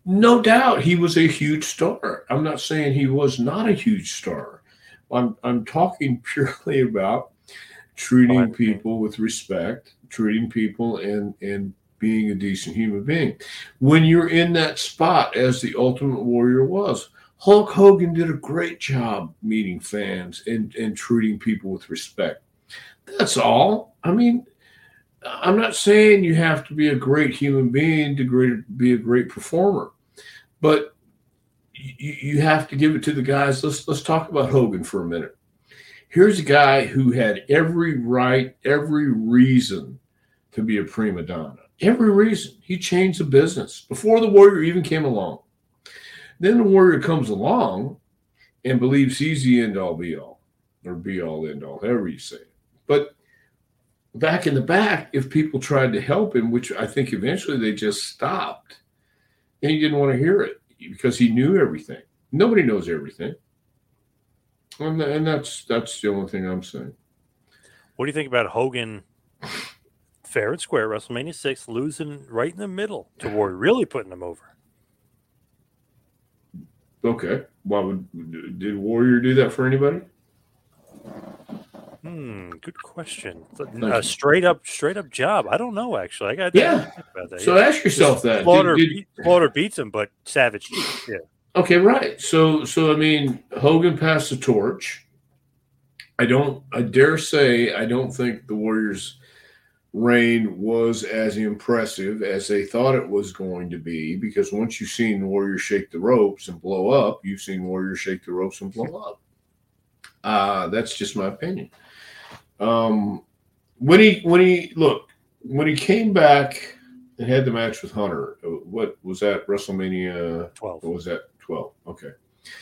No doubt he was a huge star. I'm not saying he was not a huge star. I'm talking purely about treating people with respect, treating people and being a decent human being. When you're in that spot as the Ultimate Warrior was, Hulk Hogan did a great job meeting fans and treating people with respect. That's all. I mean, I'm not saying you have to be a great human being to be a great performer, but you have to give it to the guys. Let's talk about Hogan for a minute. Here's a guy who had every right, every reason to be a prima donna. Every reason. He changed the business before the Warrior even came along. Then the Warrior comes along and believes he's the end-all, be-all, or be-all, end-all, however you say it. But back in the back, if people tried to help him, which I think eventually they just stopped, and he didn't want to hear it because he knew everything. Nobody knows everything. And that's the only thing I'm saying. What do you think about Hogan fair and square, WrestleMania 6, losing right in the middle to Warrior, really putting him over? Okay. Did Warrior do that for anybody? Good question. A straight up job. I don't know, actually. I got think about that. So ask yourself that. Slaughter beats him, but Savage cheats. Yeah. Okay, right. So I mean, Hogan passed the torch. I dare say I don't think the Warriors' reign was as impressive as they thought it was going to be, because once you've seen the Warriors shake the ropes and blow up, you've seen Warriors shake the ropes and blow up. That's just my opinion. When he came back and had the match with Hunter, what was that? WrestleMania 12. What was that? 12. Okay.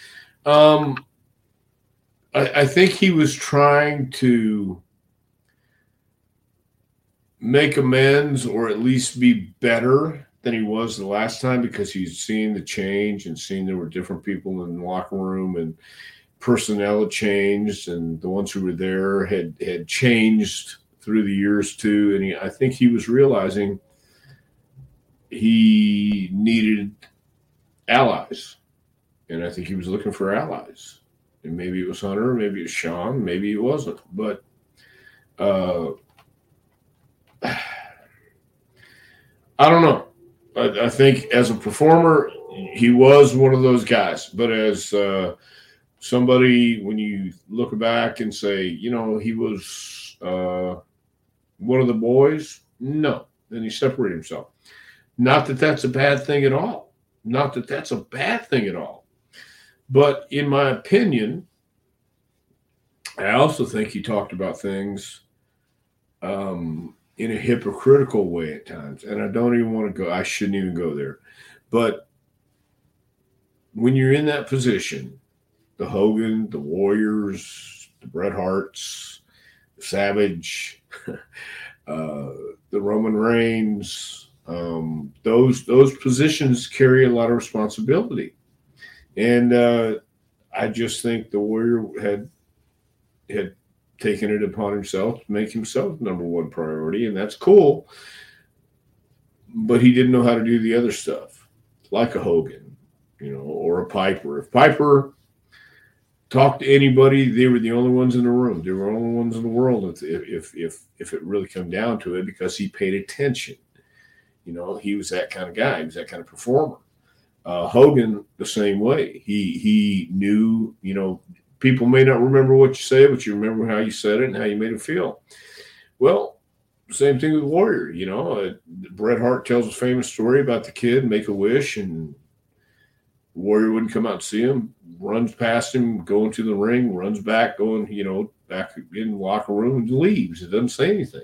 I think he was trying to make amends, or at least be better than he was the last time, because he's seen the change and seen there were different people in the locker room and personnel had changed, and the ones who were there had changed through the years too. And I think he was realizing he needed allies, and I think he was looking for allies. And maybe it was Hunter, maybe it was Shawn, maybe it wasn't. But I don't know. I think as a performer, he was one of those guys. But as somebody, when you look back and say, he was one of the boys, no. Then he separated himself. Not that that's a bad thing at all. Not that that's a bad thing at all. But in my opinion, I also think he talked about things in a hypocritical way at times. And I don't even want to go, I shouldn't even go there. But when you're in that position, the Hogan, the Warriors, the Bret Harts, the Savage, the Roman Reigns, those positions carry a lot of responsibility. And I just think the Warrior had taken it upon himself to make himself number one priority, and that's cool. But he didn't know how to do the other stuff, like a Hogan, or a Piper. If Piper talked to anybody, they were the only ones in the room. They were the only ones in the world if it really came down to it, because he paid attention. He was that kind of guy. He was that kind of performer. Hogan, the same way. He knew, people may not remember what you say, but you remember how you said it and how you made it feel. Well, same thing with Warrior. Bret Hart tells a famous story about the kid, Make-A-Wish, and Warrior wouldn't come out and see him, runs past him, going to the ring, runs back, going, back in the locker room and leaves. It doesn't say anything.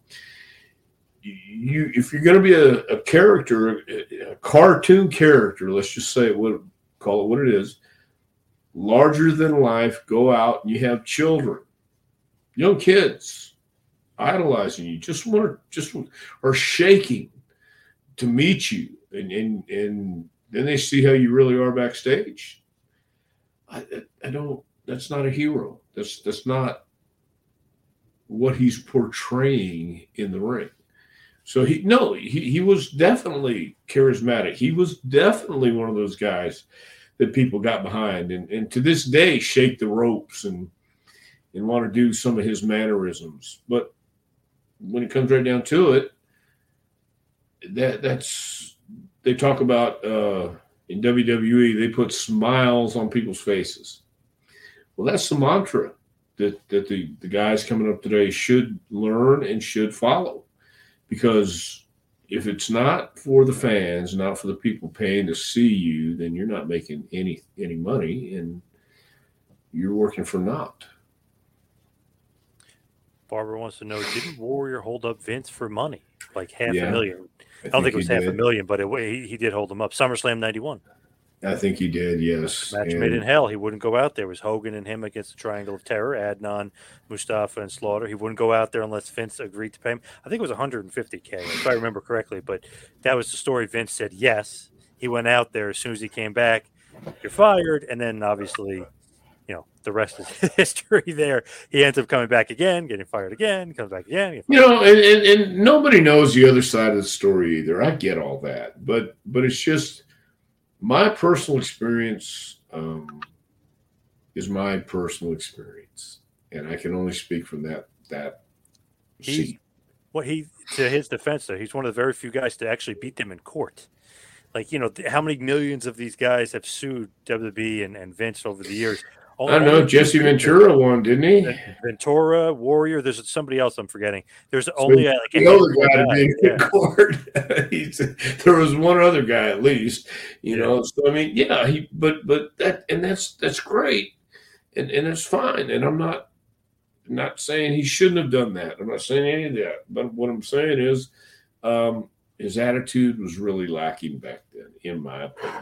If you're going to be a character, a cartoon character, let's just say call it what it is, larger than life, go out and you have children, young kids idolizing you, just are shaking to meet you, and then they see how you really are backstage. That's not a hero. That's not what he's portraying in the ring. So he was definitely charismatic. He was definitely one of those guys that people got behind, and to this day shake the ropes and want to do some of his mannerisms. But when it comes right down to it, that's they talk about in WWE, they put smiles on people's faces. Well, that's the mantra that the guys coming up today should learn and should follow. Because if it's not for the fans, not for the people paying to see you, then you're not making any money, and you're working for naught. Barbara wants to know, didn't Warrior hold up Vince for money? Like $500,000. I don't think it was he did. $500,000, but he did hold him up. SummerSlam 91. I think he did, yes. Match made in hell. He wouldn't go out there. It was Hogan and him against the Triangle of Terror, Adnan, Mustafa, and Slaughter. He wouldn't go out there unless Vince agreed to pay him. I think it was $150K, if I remember correctly. But that was the story. Vince said yes. He went out there. As soon as he came back, you're fired. And then, obviously, the rest is history there. He ends up coming back again, getting fired again, comes back again. And nobody knows the other side of the story either. I get all that. But it's just my personal experience is my personal experience. And I can only speak from that seat. To his defense, though, he's one of the very few guys to actually beat them in court. Like, how many millions of these guys have sued WWE and Vince over the years? I don't know. Jesse Ventura won, didn't he? Ventura, Warrior. There's somebody else I'm forgetting. There's only the other guy in court. There was one other guy at least, So I mean, yeah. But that's great, and it's fine. And I'm not saying he shouldn't have done that. I'm not saying any of that. But what I'm saying is, his attitude was really lacking back then, in my opinion.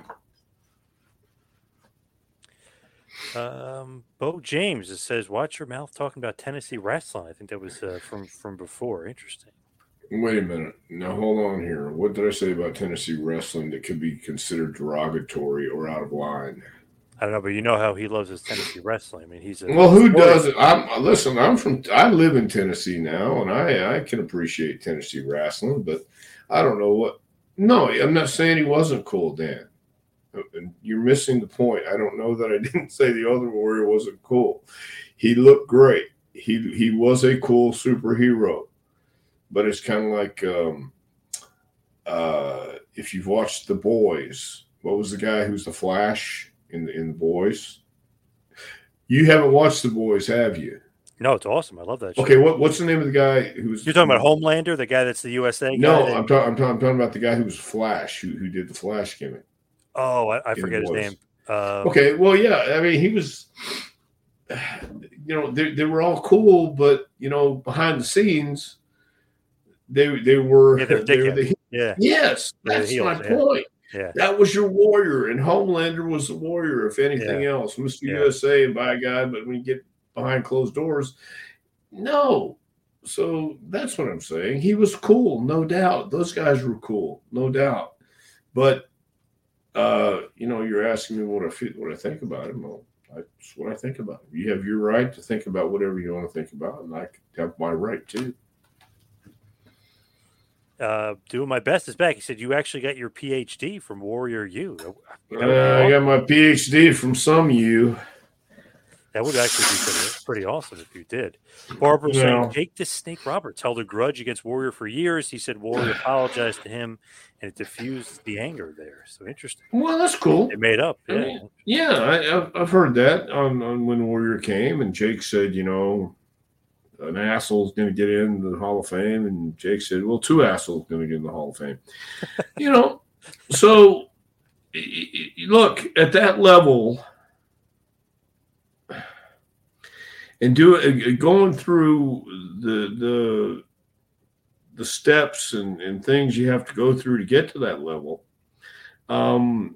Bo James, it says, watch your mouth talking about Tennessee wrestling. I think that was from before. Interesting. Wait a minute. Now, hold on here. What did I say about Tennessee wrestling that could be considered derogatory or out of line? I don't know, but you know how he loves his Tennessee wrestling. I mean, who doesn't? I live in Tennessee now, and I can appreciate Tennessee wrestling, but I don't know what. No, I'm not saying he wasn't cool, Dan. You're missing the point. I don't know that I didn't say the other Warrior wasn't cool. He looked great. He was a cool superhero, but it's kind of like if you've watched The Boys. What was the guy who's the Flash in The Boys? You haven't watched The Boys, have you? No, it's awesome. I love that show. Okay, what's the name of the guy who's? You're talking about Homelander, the guy that's the USA guy? No, I'm talking about the guy who was Flash, who did the Flash gimmick. Oh, I forget his name. Okay, well, yeah. I mean, he was, they were all cool, but behind the scenes, they were. Yes, that's my point. Yeah, that was your Warrior, and Homelander was the Warrior, if anything else. Mr. USA and by a guy, but when you get behind closed doors, no. So that's what I'm saying. He was cool, no doubt. Those guys were cool, no doubt. But you're asking me what I think about him. Well, that's what I think about him. You have your right to think about whatever you want to think about, and I have my right too. Doing my best is back. He said you actually got your PhD from Warrior U. I got my PhD from some U. That would actually be pretty awesome if you did. Barbara saying Jake the Snake Roberts held a grudge against Warrior for years. He said Warrior apologized to him, and it diffused the anger there. So interesting. Well, that's cool. It made up. I've heard that on when Warrior came, and Jake said, an asshole's going to get in the Hall of Fame, and Jake said, well, two assholes going to get in the Hall of Fame. So look at that level. And going through the steps and things you have to go through to get to that level, and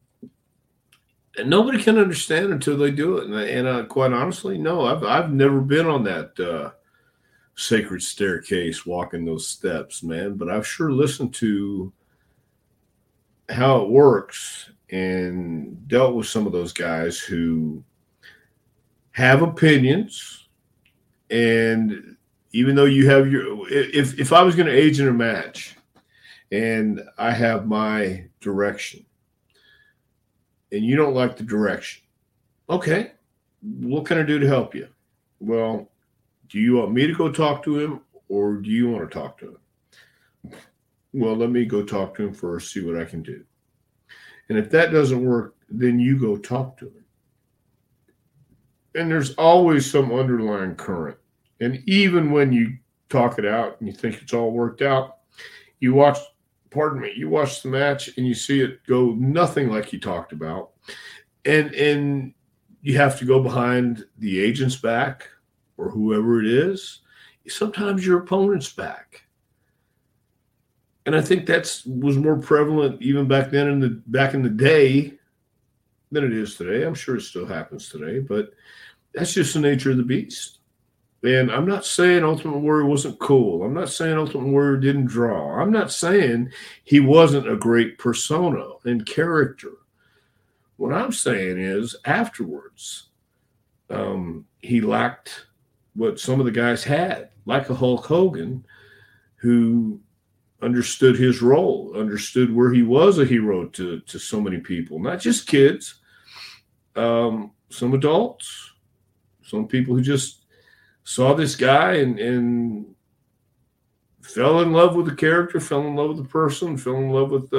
nobody can understand until they do it. And quite honestly, no, I've never been on that sacred staircase, walking those steps, man. But I've sure listened to how it works and dealt with some of those guys who have opinions, and even though you have if I was going to age in a match and I have my direction and you don't like the direction, okay, what can I do to help you? Well, do you want me to go talk to him or do you want to talk to him? Well, let me go talk to him first, see what I can do. And if that doesn't work, then you go talk to him. And there's always some underlying current. And even when you talk it out and you think it's all worked out, you watch the match and you see it go nothing like you talked about. And you have to go behind the agent's back or whoever it is, sometimes your opponent's back. And I think was more prevalent even back then back in the day than it is today. I'm sure it still happens today, but that's just the nature of the beast. And I'm not saying Ultimate Warrior wasn't cool. I'm not saying Ultimate Warrior didn't draw. I'm not saying he wasn't a great persona and character. What I'm saying is afterwards, he lacked what some of the guys had, like a Hulk Hogan, who understood his role, understood where he was a hero to so many people, not just kids, some adults, some people who just saw this guy and fell in love with the character, fell in love with the person, fell in love with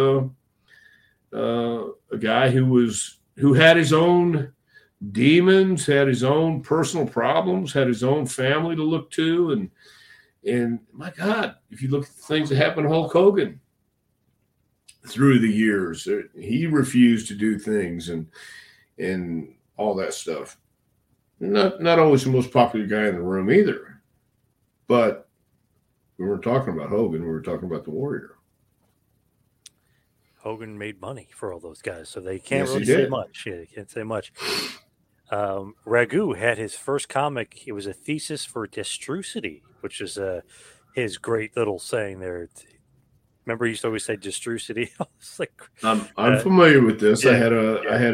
a guy who had his own demons, had his own personal problems, had his own family to look to. And my God, if you look at the things that happened to Hulk Hogan through the years, he refused to do things and all that stuff. Not always the most popular guy in the room either. But we weren't talking about Hogan. We were talking about the Warrior. Hogan made money for all those guys, so they can't Yes, really say much. Yeah, they can't say much. Ragu had his first comic. It was a thesis for Destrucity, which is his great little saying there. Remember, he used to always say Destrucity. I was like, I'm familiar with this. Yeah, I had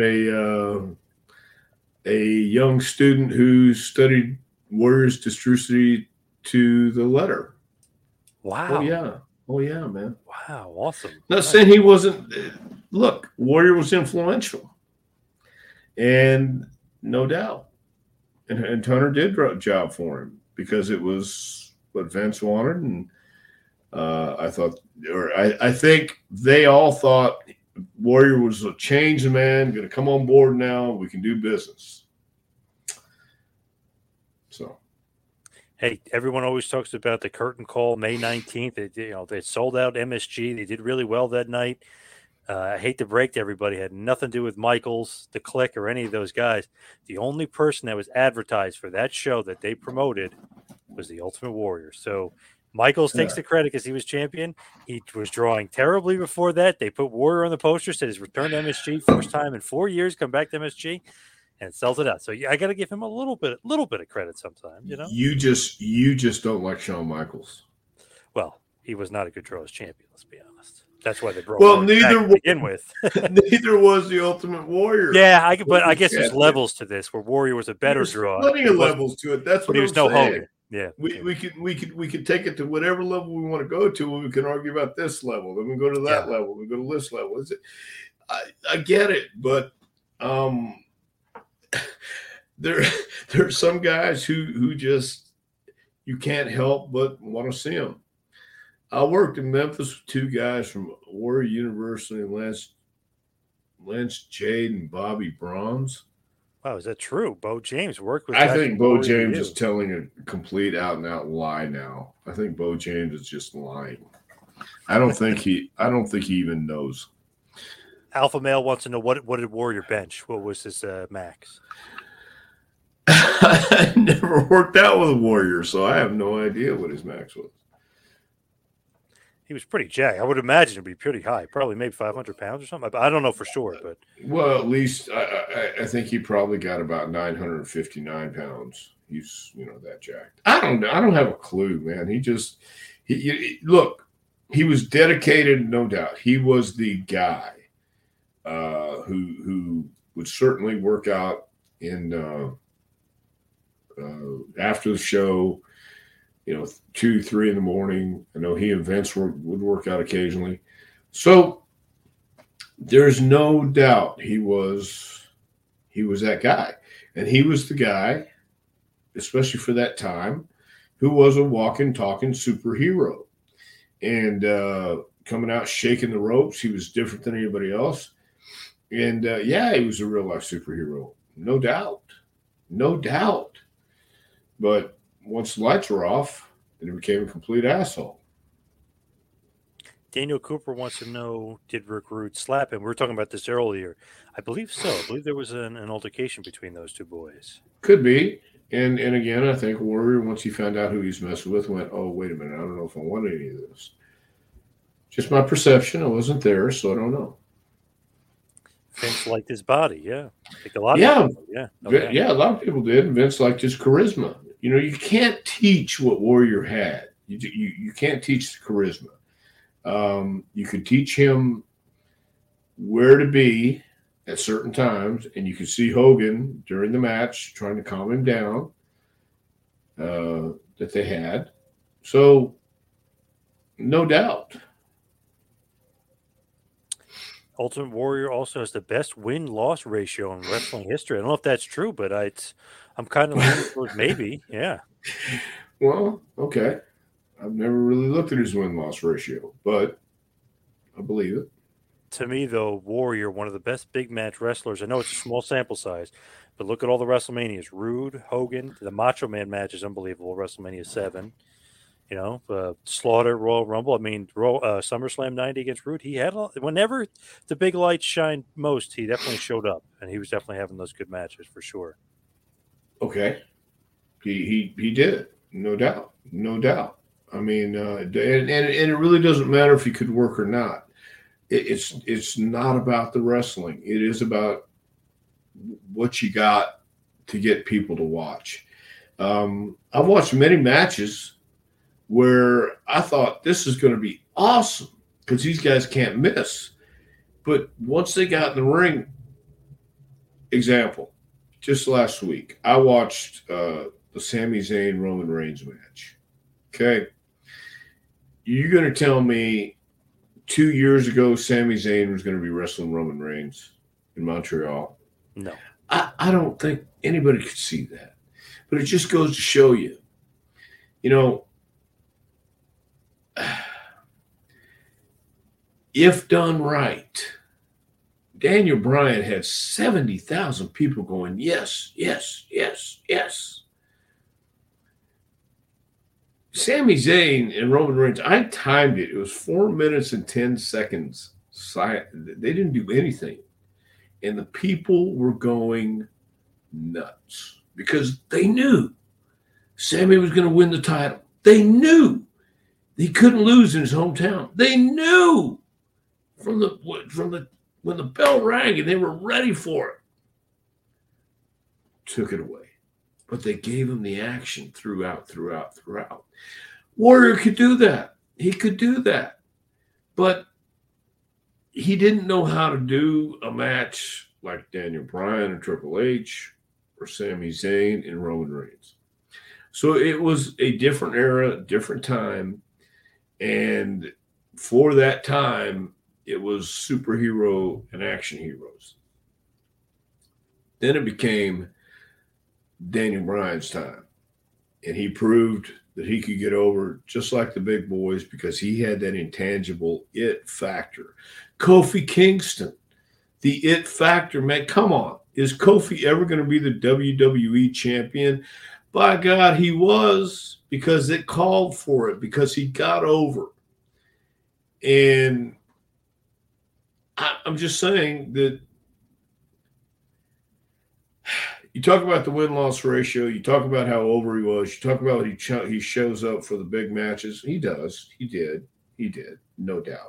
a young student who studied Warriors Destrucity to the letter. Wow. Oh yeah, man. Wow, awesome. Not saying he wasn't. Look, Warrior was influential, and no doubt, and Hunter did a job for him because it was what Vince wanted, and I think they all thought Warrior was a changed man, going to come on board now. We can do business. So. Hey, everyone always talks about the curtain call May 19th. They sold out MSG. They did really well that night. I hate to break to everybody, it had nothing to do with Michaels, the Click, or any of those guys. The only person that was advertised for that show that they promoted was the Ultimate Warrior. So Michaels takes the credit because he was champion. He was drawing terribly before that. They put Warrior on the poster, said his return to MSG, first time in 4 years, come back to MSG. And sells it out. So I got to give him a little bit of credit sometimes, you know. You just don't like Shawn Michaels. Well, he was not a good draw as champion. Let's be honest. That's why they broke. Well, neither to begin with. Neither was the Ultimate Warrior. Yeah, but I guess there's levels to this where Warrior was a better draw. Plenty of levels to it. That's what he was I'm no saying. Hogan. Yeah, we could take it to whatever level we want to go to. We can argue about this level. Then we go to that level. We go to this level. I get it, but there's some guys who just you can't help but want to see them. I worked in Memphis with two guys from Warrior University, Lance Jade and Bobby Bronze. Wow, is that true? Bo James worked with. I think Bo James is telling a complete out and out lie now. I think Bo James is just lying. I don't think he even knows. Alpha Male wants to know what did Warrior bench? What was his max? I never worked out with a Warrior, so I have no idea what his max was. He was pretty jacked. I would imagine it'd be pretty high, probably maybe 500 pounds or something. I don't know for sure, but well, at least I think he probably got about 959 pounds. He's that jacked. I don't have a clue, man. Look, he was dedicated, no doubt. He was the guy who would certainly work out in after the show. 2, 3 in the morning. I know he and Vince would work out occasionally. So there's no doubt he was that guy. And he was the guy, especially for that time, who was a walking, talking superhero. And coming out, shaking the ropes, he was different than anybody else. And, he was a real-life superhero. No doubt. No doubt. But once the lights were off, then he became a complete asshole. Daniel Cooper wants to know, did Rick Rude slap him? We were talking about this earlier. I believe so. I believe there was an altercation between those two boys. Could be. And again, I think Warrior, once he found out who he's messing with, went, oh, wait a minute, I don't know if I want any of this. Just my perception. I wasn't there, so I don't know. Vince liked his body, yeah. I think a lot of people, yeah. Okay. Yeah, a lot of people did. And Vince liked his charisma. You can't teach what Warrior had. You can't teach the charisma. You could teach him where to be at certain times, and you could see Hogan during the match trying to calm him down that they had. So, no doubt. Ultimate Warrior also has the best win-loss ratio in wrestling history. I don't know if that's true, but I'm kind of leaning towards maybe, yeah. Well, okay. I've never really looked at his win-loss ratio, but I believe it. To me, though, Warrior, one of the best big match wrestlers. I know it's a small sample size, but look at all the WrestleManias. Rude, Hogan, the Macho Man match is unbelievable. WrestleMania 7. Slaughter, Royal Rumble. I mean, SummerSlam 90 against Rude. He had whenever the big lights shined most, he definitely showed up, and he was definitely having those good matches for sure. Okay, he did, no doubt. I mean, and it really doesn't matter if he could work or not. It's not about the wrestling. It is about what you got to get people to watch. I've watched many matches where I thought this is going to be awesome because these guys can't miss. But once they got in the ring, example, just last week, I watched the Sami Zayn Roman Reigns match. Okay. You're going to tell me 2 years ago Sami Zayn was going to be wrestling Roman Reigns in Montreal? No. I don't think anybody could see that. But it just goes to show you, if done right, Daniel Bryan had 70,000 people going, yes, yes, yes, yes. Sami Zayn and Roman Reigns, I timed it. It was 4 minutes and 10 seconds. They didn't do anything. And the people were going nuts because they knew Sami was going to win the title. They knew he couldn't lose in his hometown. They knew from when the bell rang and they were ready for it. Took it away. But they gave him the action throughout. Warrior could do that. He could do that. But he didn't know how to do a match like Daniel Bryan and Triple H or Sami Zayn and Roman Reigns. So it was a different era, different time. And for that time, it was superhero and action heroes. Then it became Daniel Bryan's time. And he proved that he could get over just like the big boys because he had that intangible it factor. Kofi Kingston, the it factor, man, come on. Is Kofi ever going to be the WWE champion? By God, he was, because it called for it, because he got over. And I'm just saying that you talk about the win-loss ratio. You talk about how over he was. You talk about he shows up for the big matches. He does. He did, no doubt.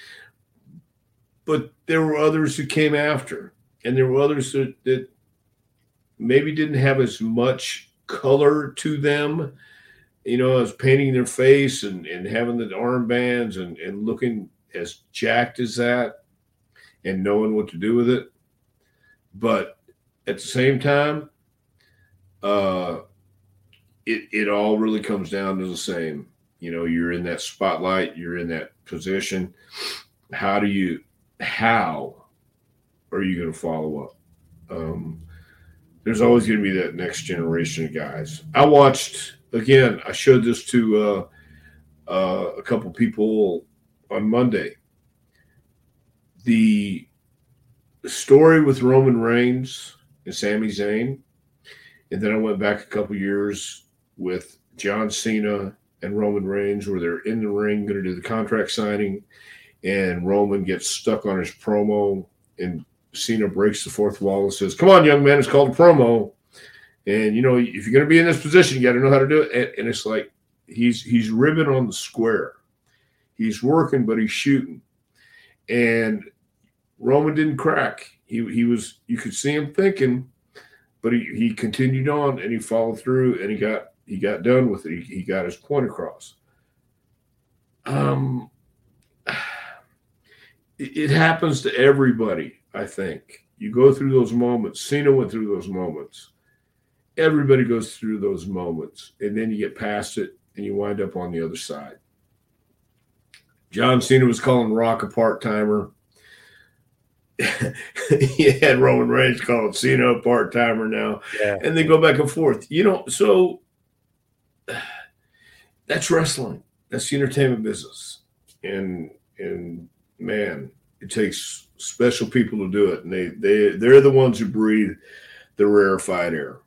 But there were others who came after, and there were others that maybe didn't have as much color to them, as painting their face and having the armbands and looking as jacked as that and knowing what to do with it. But at the same time, it all really comes down to the same. You know, you're in that spotlight, you're in that position. How are you going to follow up? There's always going to be that next generation of guys. I showed this to a couple people on Monday. The story with Roman Reigns and Sami Zayn, and then I went back a couple years with John Cena and Roman Reigns, where they're in the ring going to do the contract signing, and Roman gets stuck on his promo, and Cena breaks the fourth wall and says, "Come on, young man, it's called a promo. And, you know, if you're going to be in this position, you got to know how to do it." And it's like he's ribbing on the square. He's working, but he's shooting. And Roman didn't crack. He was, you could see him thinking, but he continued on, and he followed through, and he got done with it. He got his point across. It happens to everybody, I think. You go through those moments. Cena went through those moments. Everybody goes through those moments, and then you get past it, and you wind up on the other side. John Cena was calling Rock a part-timer. He had Roman Reigns calling Cena a part-timer now. Yeah. And they go back and forth. You know, so that's wrestling. That's the entertainment business. And man, it takes special people to do it. And they're the ones who breathe the rarefied air.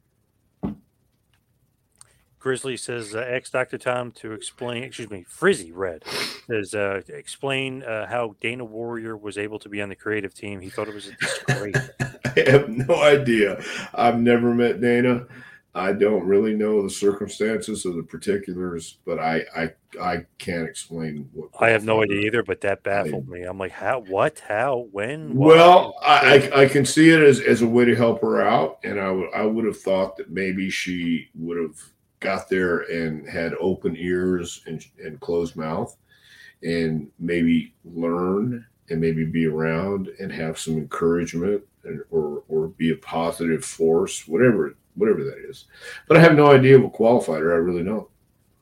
Grizzly says, ask Dr. Tom to explain, Frizzy Red says, explain how Dana Warrior was able to be on the creative team. He thought it was a disgrace. I have no idea. I've never met Dana. I don't really know the circumstances or the particulars, but I can't explain what. I have no idea either, but that baffled me. I'm like, how, what, how, when? Why? Well, I can see it as a way to help her out, and I would have thought that maybe she would have got there and had open ears and closed mouth, and maybe learn and maybe be around and have some encouragement or be a positive force, whatever that is. But I have no idea what qualified her. I really don't.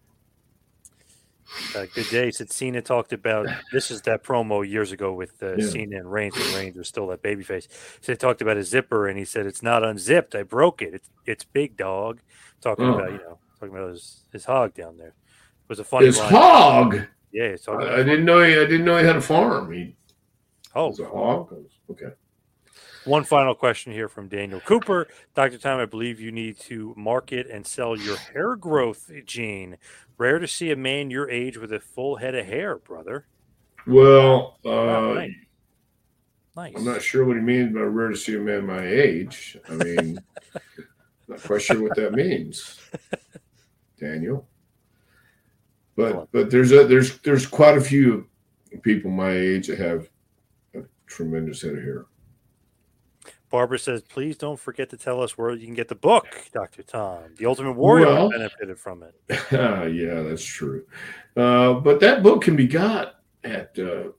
Good day. Said Cena talked about, this is that promo years ago with Cena and Reigns, when Reigns was still that babyface. So he talked about a zipper, and he said, "It's not unzipped. I broke it. It's big, dog." Talking about his hog down there. It was a funny his line. Hog. Yeah, I didn't know he had a farm. He was a hog. Okay. One final question here from Daniel Cooper. Dr. Tom, I believe you need to market and sell your hair growth gene. Rare to see a man your age with a full head of hair, brother. Well, nice. I'm not sure what he means by rare to see a man my age. I mean, not quite sure what that means, Daniel. But there's quite a few people my age that have a tremendous head of hair. Barbara says, please don't forget to tell us where you can get the book, Dr. Tom. The Ultimate Warrior benefited from it. Yeah, that's true. But that book can be got at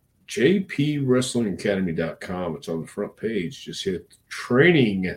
jpwrestlingacademy.com. It's on the front page. Just hit the training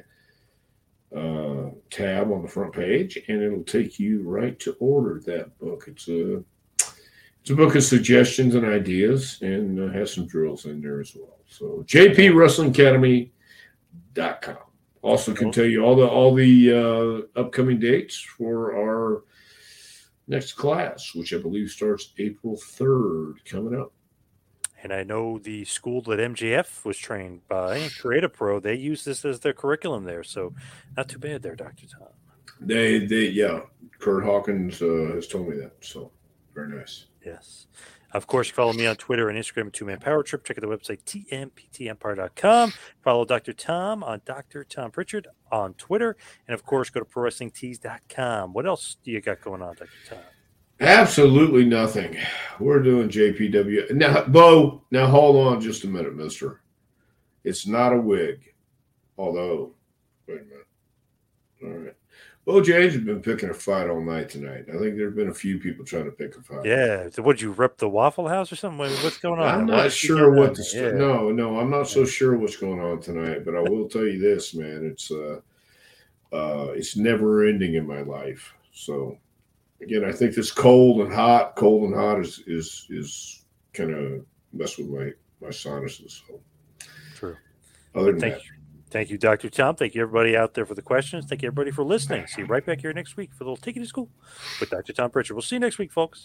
tab on the front page, and it'll take you right to order that book. It's a book of suggestions and ideas, and has some drills in there as well. So jpwrestlingacademy.com. Also can tell you all the upcoming dates for our next class, which I believe starts April 3rd, coming up. And I know the school that MJF was trained by, Creative Pro, they use this as their curriculum there. So not too bad there, Dr. Tom. Yeah. Kurt Hawkins has told me that. So very nice. Yes. Of course, you follow me on Twitter and Instagram at 2Man Power Trip. Check out the website, tmptempire.com. Follow Dr. Tom on Dr. Tom Pritchard on Twitter. And, of course, go to ProWrestlingTees.com. What else do you got going on, Dr. Tom? Absolutely nothing. We're doing JPW. Now, Bo, hold on just a minute, mister. It's not a wig. Although, wait a minute. All right. Bo James has been picking a fight all night tonight. I think there have been a few people trying to pick a fight. Yeah. So would you rip the Waffle House or something? What's going on? I'm not sure what to No, I'm not so sure what's going on tonight, but I will tell you this, man. It's never ending in my life. So again, I think this cold and hot is kind of mess with my sinuses. So. True. Other than that. Thank you, Dr. Tom. Thank you, everybody out there for the questions. Thank you, everybody, for listening. See you right back here next week for a little Take It to School with Dr. Tom Pritchard. We'll see you next week, folks.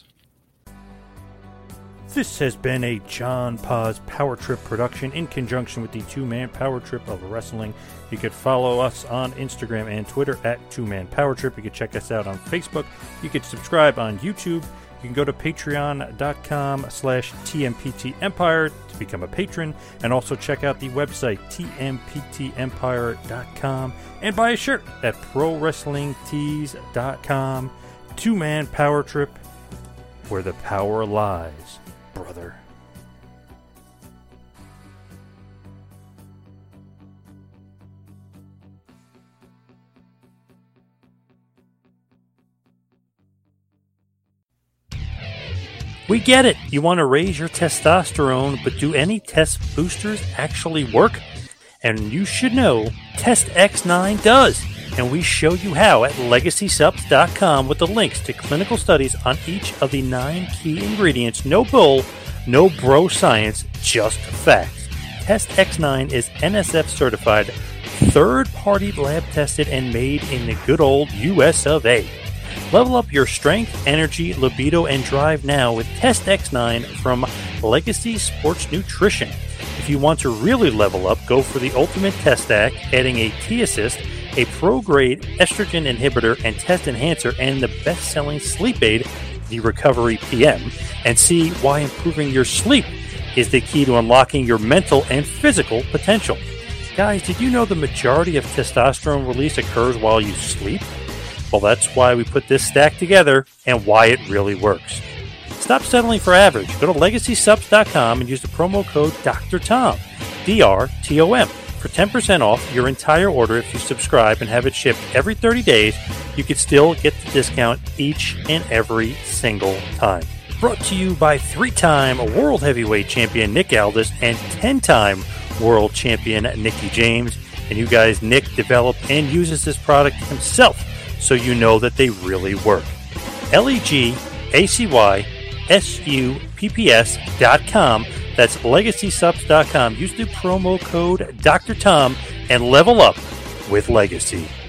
This has been a John Paz Power Trip production in conjunction with the Two-Man Power Trip of Wrestling. You could follow us on Instagram and Twitter at Two-Man Power Trip. You can check us out on Facebook. You could subscribe on YouTube. You can go to patreon.com/TMPTEmpire to become a patron, and also check out the website tmptempire.com and buy a shirt at prowrestlingtees.com. Two-Man Power Trip, where the power lies, brother. We get it. You want to raise your testosterone, but do any test boosters actually work? And you should know Test X9 does. And we show you how at LegacySubs.com with the links to clinical studies on each of the 9 key ingredients. No bull, no bro science, just facts. Test X9 is NSF certified, third-party lab tested, and made in the good old US of A. Level up your strength, energy, libido, and drive now with Test X9 from Legacy Sports Nutrition. If you want to really level up, go for the ultimate test stack, adding a T-Assist, a pro-grade estrogen inhibitor and test enhancer, and the best-selling sleep aid, the Recovery PM, and see why improving your sleep is the key to unlocking your mental and physical potential. Guys, did you know the majority of testosterone release occurs while you sleep? Well, that's why we put this stack together and why it really works. Stop settling for average. Go to LegacySubs.com and use the promo code DrTom, DRTOM, for 10% off your entire order if you subscribe and have it shipped every 30 days. You can still get the discount each and every single time. Brought to you by 3-time World Heavyweight Champion Nick Aldis and 10-time World Champion Nicky James. And you guys, Nick developed and uses this product himself, so you know that they really work. LegacySupps.com. That's LegacySubs.com. Use the promo code DrTom and level up with Legacy.